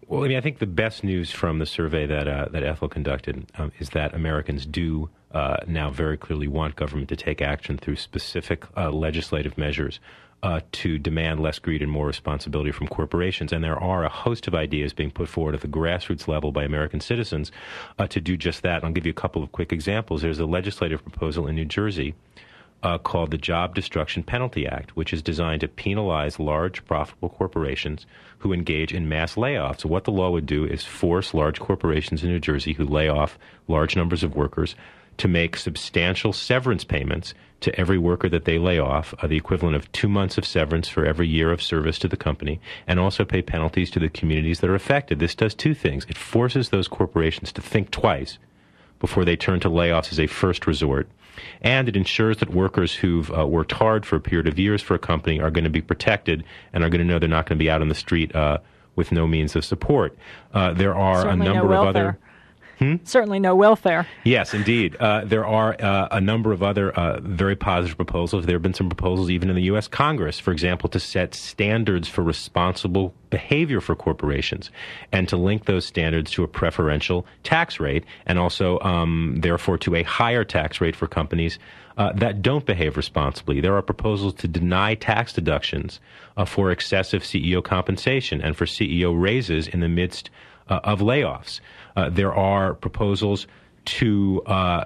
Well, I mean, I think the best news from the survey that uh, that Ethel conducted um, is that Americans do uh, now very clearly want government to take action through specific uh, legislative measures uh, to demand less greed and more responsibility from corporations. And there are a host of ideas being put forward at the grassroots level by American citizens uh, to do just that. And I'll give you a couple of quick examples. There's a legislative proposal in New Jersey Uh, called the Job Destruction Penalty Act, which is designed to penalize large, profitable corporations who engage in mass layoffs. So what the law would do is force large corporations in New Jersey who lay off large numbers of workers to make substantial severance payments to every worker that they lay off, uh, the equivalent of two months of severance for every year of service to the company, and also pay penalties to the communities that are affected. This does two things. It forces those corporations to think twice before they turn to layoffs as a first resort. And it ensures that workers who've uh, worked hard for a period of years for a company are going to be protected and are going to know they're not going to be out on the street uh, with no means of support. Uh, there are Certainly a number no of welfare. other... Hmm? Certainly no welfare. Yes, indeed. Uh, there are uh, a number of other uh, very positive proposals. There have been some proposals even in the U S Congress, for example, to set standards for responsible behavior for corporations and to link those standards to a preferential tax rate and also, um, therefore, to a higher tax rate for companies uh, that don't behave responsibly. There are proposals to deny tax deductions uh, for excessive C E O compensation and for C E O raises in the midst uh, of layoffs. Uh, there are proposals to uh,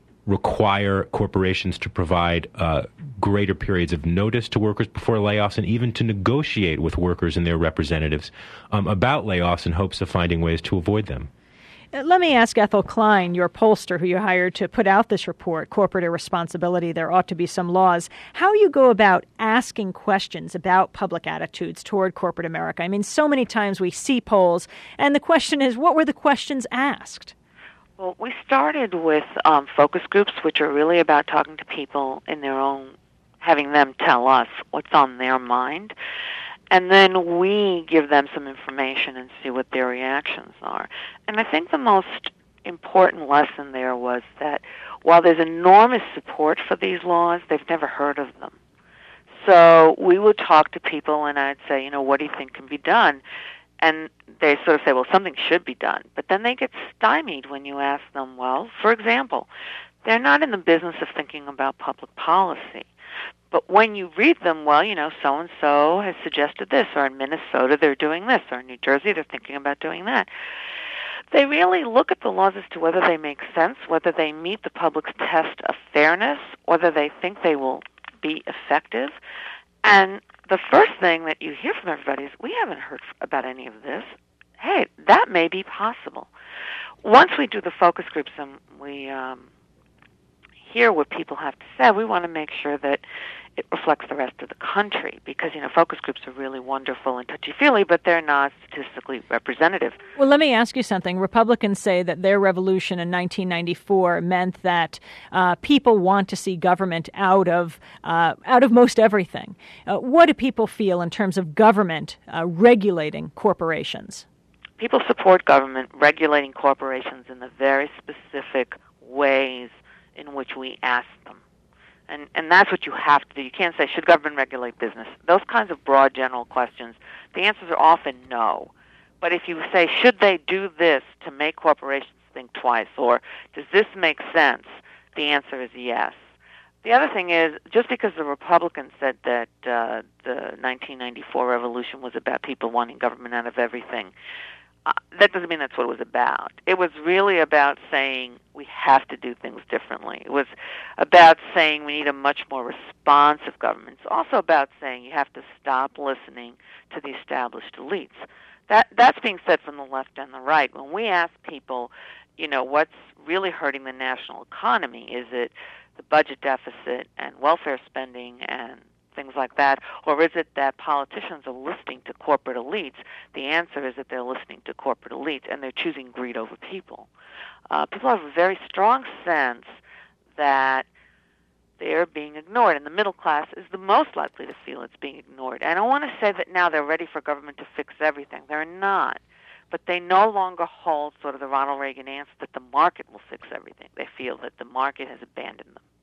require corporations to provide uh, greater periods of notice to workers before layoffs and even to negotiate with workers and their representatives um, about layoffs in hopes of finding ways to avoid them. Let me ask Ethel Klein, your pollster who you hired to put out this report, Corporate Irresponsibility, There Ought to Be Some Laws, how you go about asking questions about public attitudes toward corporate America. I mean, so many times we see polls, and the question is, what were the questions asked? Well, we started with um, focus groups, which are really about talking to people in their own, having them tell us what's on their mind. And then we give them some information and see what their reactions are. And I think the most important lesson there was that while there's enormous support for these laws, they've never heard of them. So we would talk to people and I'd say, you know, what do you think can be done? And they sort of say, well, something should be done. But then they get stymied when you ask them, well, for example, they're not in the business of thinking about public policy. But when you read them, well, you know, so-and-so has suggested this, or in Minnesota they're doing this, or in New Jersey they're thinking about doing that. They really look at the laws as to whether they make sense, whether they meet the public's test of fairness, whether they think they will be effective. And the first thing that you hear from everybody is, we haven't heard about any of this. Hey, that may be possible. Once we do the focus groups and we um, hear what people have to say, we want to make sure that it reflects the rest of the country because, you know, focus groups are really wonderful and touchy-feely, but they're not statistically representative. Well, let me ask you something. Republicans say that their revolution in nineteen ninety-four meant that uh, people want to see government out of uh, out of most everything. Uh, what do people feel in terms of government uh, regulating corporations? People support government regulating corporations in the very specific ways in which we ask them. And and that's what you have to do. You can't say, should government regulate business? Those kinds of broad, general questions, the answers are often no. But if you say, should they do this to make corporations think twice, or does this make sense, the answer is yes. The other thing is, just because the Republicans said that uh, the nineteen ninety-four revolution was about people wanting government out of everything, Uh, that doesn't mean that's what it was about. It was really about saying we have to do things differently. It was about saying we need a much more responsive government. It's also about saying you have to stop listening to the established elites. That that's being said from the left and the right. When we ask people, you know, what's really hurting the national economy, is it the budget deficit and welfare spending and things like that, or is it that politicians are listening to corporate elites? The answer is that they're listening to corporate elites, and they're choosing greed over people. Uh, people have a very strong sense that they're being ignored, and the middle class is the most likely to feel it's being ignored. And I don't want to say that now they're ready for government to fix everything. They're not. But they no longer hold sort of the Ronald Reagan answer that the market will fix everything. They feel that the market has abandoned them.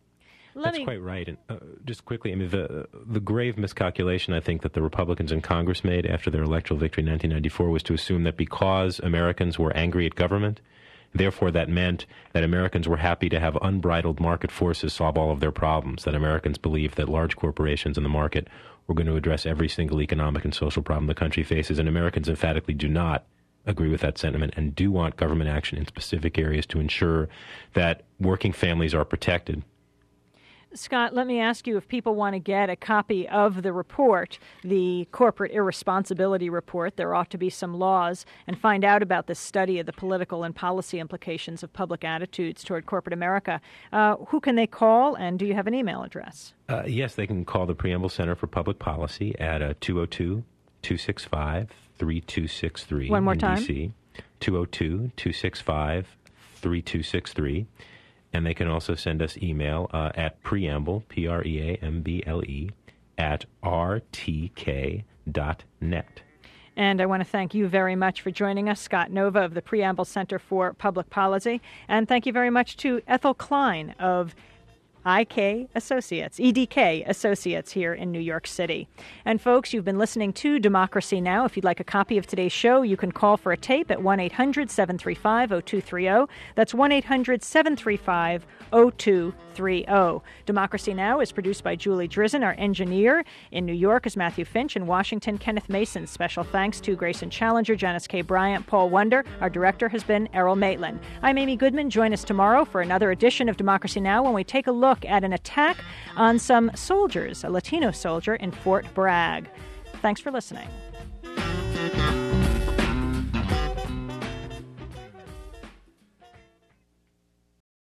Let That's me... quite right. And uh, just quickly, I mean, the the grave miscalculation I think that the Republicans in Congress made after their electoral victory in nineteen ninety-four was to assume that because Americans were angry at government, therefore that meant that Americans were happy to have unbridled market forces solve all of their problems, that Americans believed that large corporations in the market were going to address every single economic and social problem the country faces, and Americans emphatically do not agree with that sentiment and do want government action in specific areas to ensure that working families are protected. Scott, let me ask you, if people want to get a copy of the report, the Corporate Irresponsibility Report, there ought to be some laws, and find out about this study of the political and policy implications of public attitudes toward corporate America, uh, who can they call, and do you have an email address? Uh, yes, they can call the Preamble Center for Public Policy at uh, two oh two, two six five, three two six three. One more in time. D C, two oh two, two six five, three two six three. And they can also send us email uh, at preamble, P R E A M B L E, at r t k dot net. And I want to thank you very much for joining us, Scott Nova of the Preamble Center for Public Policy. And thank you very much to Ethel Klein of I K Associates, E D K Associates here in New York City. And folks, you've been listening to Democracy Now! If you'd like a copy of today's show, you can call for a tape at one eight hundred seven three five oh two three oh. That's one eight hundred seven three five oh two three oh. Democracy Now! Is produced by Julie Drizzen. Our engineer in New York is Matthew Finch. In Washington, Kenneth Mason. Special thanks to Grayson Challenger, Janice K. Bryant, Paul Wonder. Our director has been Errol Maitland. I'm Amy Goodman. Join us tomorrow for another edition of Democracy Now! When we take a look at an attack on some soldiers, a Latino soldier in Fort Bragg. Thanks for listening.